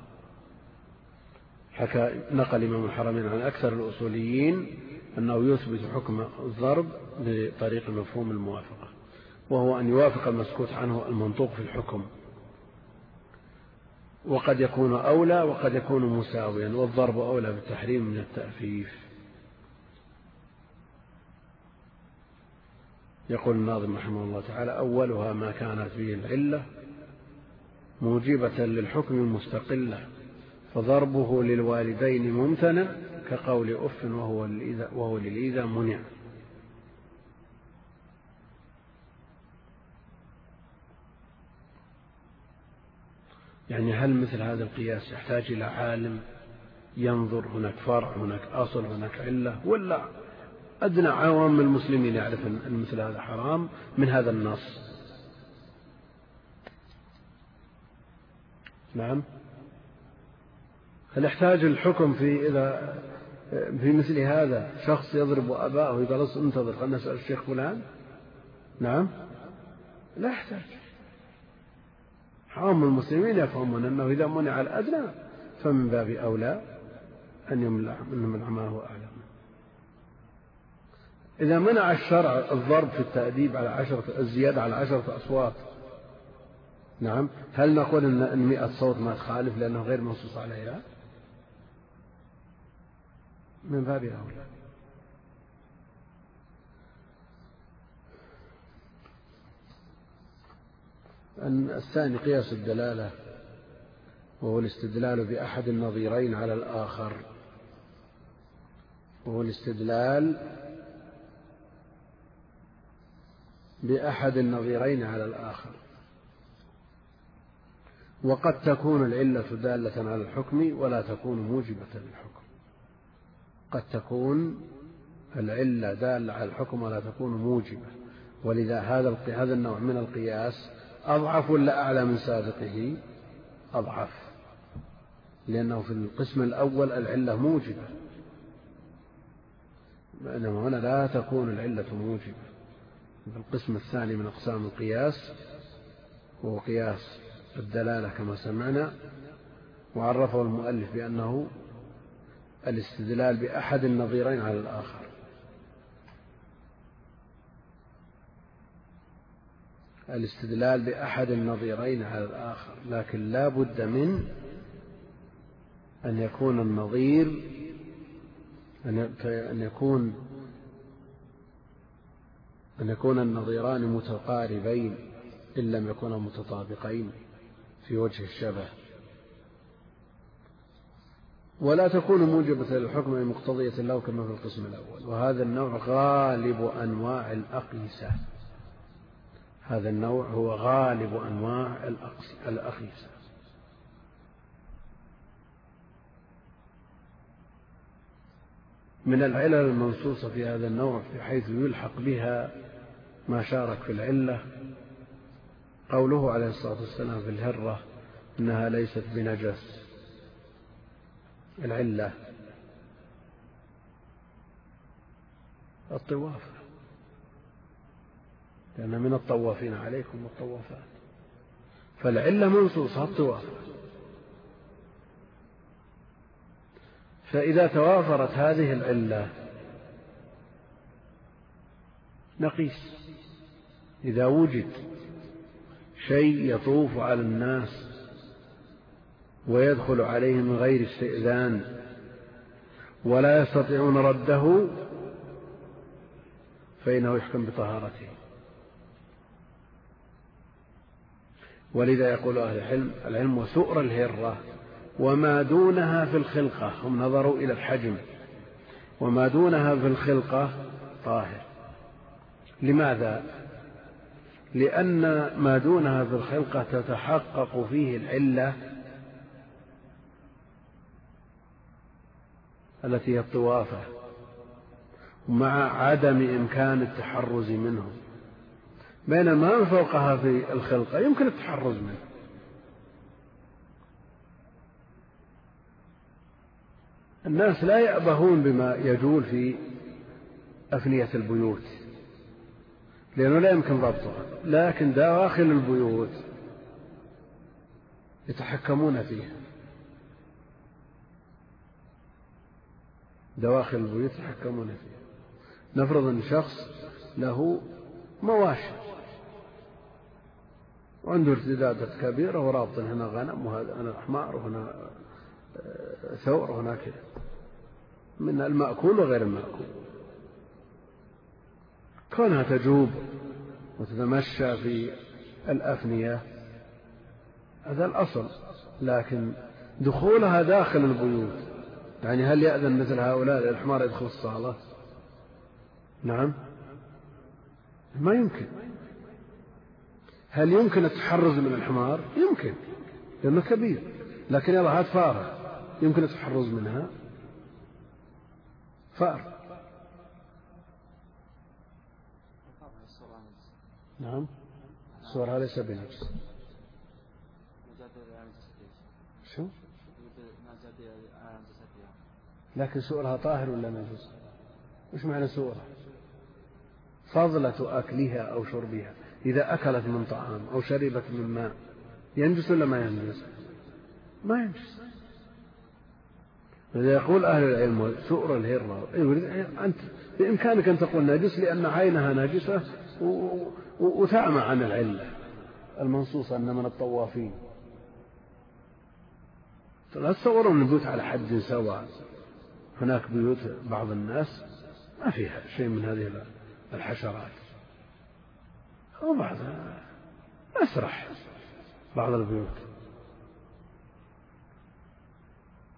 نقل إمام الحرمين عن أكثر الأصوليين أنه يثبت حكم الضرب بطريق مفهوم الموافقة، وهو أن يوافق المسكوت عنه المنطوق في الحكم، وقد يكون أولى وقد يكون مساويا، والضرب أولى بالتحريم من التأفيف. يقول الناظم رحمه الله تعالى: أولها ما كانت به العلة موجبة للحكم مستقلة، فضربه للوالدين ممتنع كقول أف وهو للإيذاء منع. يعني هل مثل هذا القياس يحتاج إلى عالم ينظر هناك فرع هناك أصل هناك علة، ولا أدنى عوام المسلمين يعرف أن مثل هذا حرام من هذا النص؟ نعم. هل يحتاج الحكم إذا في مثل هذا شخص يضرب أباه ويقول انتظر خلنا نسأل الشيخ فلان؟ نعم، لا يحتاج. عوام المسلمين يفهمون أنه إذا منع الأدنى فمن باب أولى أن يمنع ما هو أعلى. إذا منع الشرع الضرب في التأديب على الزيادة على 10 أصوات، نعم، هل نقول أن 100 صوت ما تخالف لأنه غير منصوص عليها؟ من باب أولى. الثاني قياس الدلالة وهو الاستدلال بأحد النظيرين على الآخر، وهو الاستدلال بأحد النظيرين على الآخر. وقد تكون العلة دالة على الحكم ولا تكون موجبة للحكم. قد تكون العلة دالة على الحكم ولا تكون موجبة، ولذا هذا النوع من القياس أضعف ولا أعلى من سابقه؟ أضعف، لأنه في القسم الأول العلة موجبة، بينما هنا لا تكون العلة موجبة. في القسم الثاني من أقسام القياس وهو قياس الدلالة كما سمعنا، وعرفه المؤلف بأنه الاستدلال بأحد النظيرين على الآخر. الاستدلال بأحد النظيرين على الآخر، لكن لا بد من أن يكون النظير أن يكون النظيران متقاربين إن لم يكونا متطابقين في وجه الشبه، ولا تكون موجبة للحكم مقتضية له كما في القسم الأول. وهذا النوع غالب أنواع الأقيسة، هذا النوع هو غالب أنواع الأقيسة. من العلل المنصوصة في هذا النوع بحيث يلحق بها ما شارك في العلة قوله عليه الصلاة والسلام في الهرة إنها ليست بنجس. العلة الطواف، لأن من الطوافين عليكم والطوافات، فالعلة منصوصة الطواف. فإذا توافرت هذه العلة نقيس. إذا وجد شيء يطوف على الناس ويدخل عليهم من غير استئذان ولا يستطيعون رده فإنه يحكم بطهارته. ولذا يقول أهل العلم وسؤر الهرة وما دونها في الخلقة، هم نظروا إلى الحجم، وما دونها في الخلقة طاهر. لماذا؟ لأن ما دونها في الخلقة تتحقق فيه العلة التي هي الطوافة مع عدم إمكان التحرز منه، بينما ما فوقها في الخلقة يمكن التحرز منه. الناس لا يأبهون بما يجول في أفنية البيوت لأنه لا يمكن ضبطها، لكن داخل البيوت يتحكمون فيها. دواخل البيوت يتحكمون فيها. نفرض أن شخص له مواشي وعنده ارتدادات كبيرة ورابط هنا غنم وهذا هنا حمار وهنا ثور وهنا كذا من المأكول وغير المأكول، كونها تجوب وتتمشى في الأفنية هذا الأصل، لكن دخولها داخل البيوت يعني هل يأذن مثل هؤلاء الحمار يدخل الصالة؟ نعم ما يمكن. هل يمكن التحرز من الحمار؟ يمكن لأنه كبير، لكن يلا هات فارة يمكن التحرز منها؟ فار. نعم صورها ليس بنفس. شو؟ لكن سؤرها طاهر ولا نجس؟ وش معنى سؤرها؟ فضلة أكلها أو شربها، إذا أكلت من طعام أو شربت من ماء ينجس ولا ما ينجس؟ ما ينجس. إذا يقول أهل العلم سؤر الهرة أنت بإمكانك أن تقول نجس لأن عينها نجسة وتعمى عن العلة المنصوصة أن من الطوافين. لا تصورون البيوت على حد سواء، هناك بيوت بعض الناس ما فيها شيء من هذه الحشرات وبعضها أسرح بعض البيوت.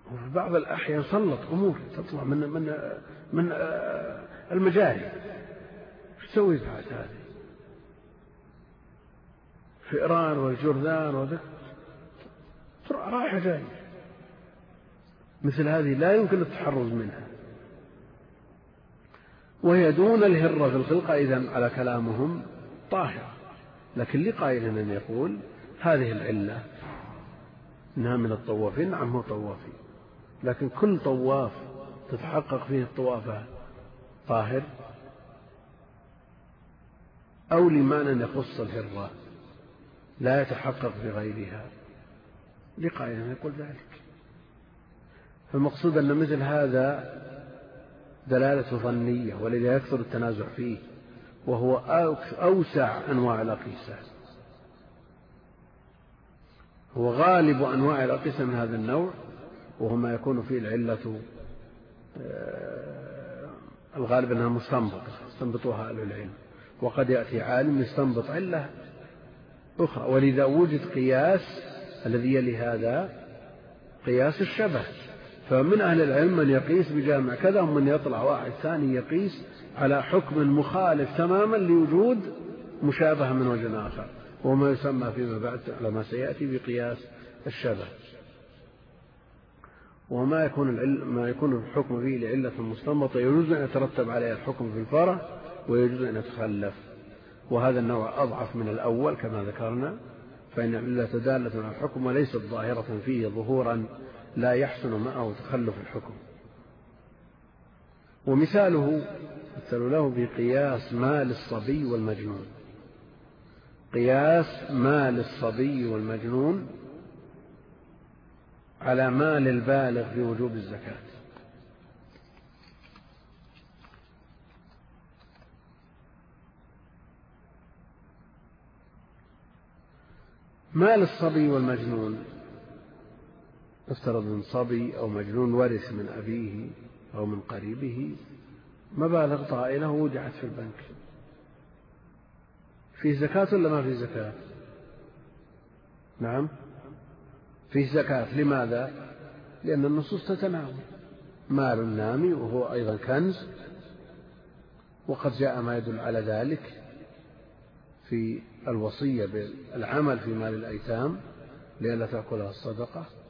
وفي بعض الأحيان سلط أمور تطلع من المجاري. ايش تسوي بعد هذه؟ فئران والجرذان وذا رايحة جاية، مثل هذه لا يمكن التحرز منها، وهي دون الهرة في الخلقة. إذن على كلامهم طاهرة، لكن لقائل أن يقول هذه العلة إنها من الطوافين. نعم هو طوافي، لكن كل طواف تتحقق فيه الطوافة طاهر، أو لمعنى يخص الهرة لا يتحقق في غيرها. لقائل أن يقول ذلك. فالمقصود أن مثل هذا دلالة ظنية، ولذا يكثر التنازع فيه، وهو أوسع أنواع الأقيسة، هو غالب أنواع الأقيسة من هذا النوع، وهو ما يكون فيه العلة الغالب أنها مستنبطة يستنبطها أهل العلم، وقد يأتي عالم يستنبط علة أخرى. ولذا وجد قياس الذي يلي هذا قياس الشبه، فمن أهل العلم من يقيس بجامع كذا، ومن يطلع واحد ثاني يقيس على حكم مخالف تماما لوجود مشابهة من وجه آخر، وما يسمى فيما بعد على ما سيأتي بقياس الشبه. وما يكون الحكم فيه لعلة مستنبطة يجوز أن يترتب عليها الحكم في الفرع، ويجوز أن يتخلف، وهذا النوع أضعف من الأول كما ذكرنا، فإن العلة دالة على الحكم وليست ظاهرة فيه ظهورا لا يحسن معه تخلف الحكم. ومثاله مثل له بقياس ما للصبي والمجنون. قياس ما للصبي والمجنون على ما للبالغ في وجوب الزكاة. ما للصبي والمجنون، افترض من صبي أو مجنون ورث من أبيه أو من قريبه مبالغ طائلة وودعت في البنك، فيه زكاة ولا ما فيه زكاة؟ نعم فيه زكاة. لماذا؟ لأن النصوص تتناول مال نامي وهو أيضا كنز، وقد جاء ما يدل على ذلك في الوصية بالعمل في مال الأيتام لئلا تأكلها الصدقة.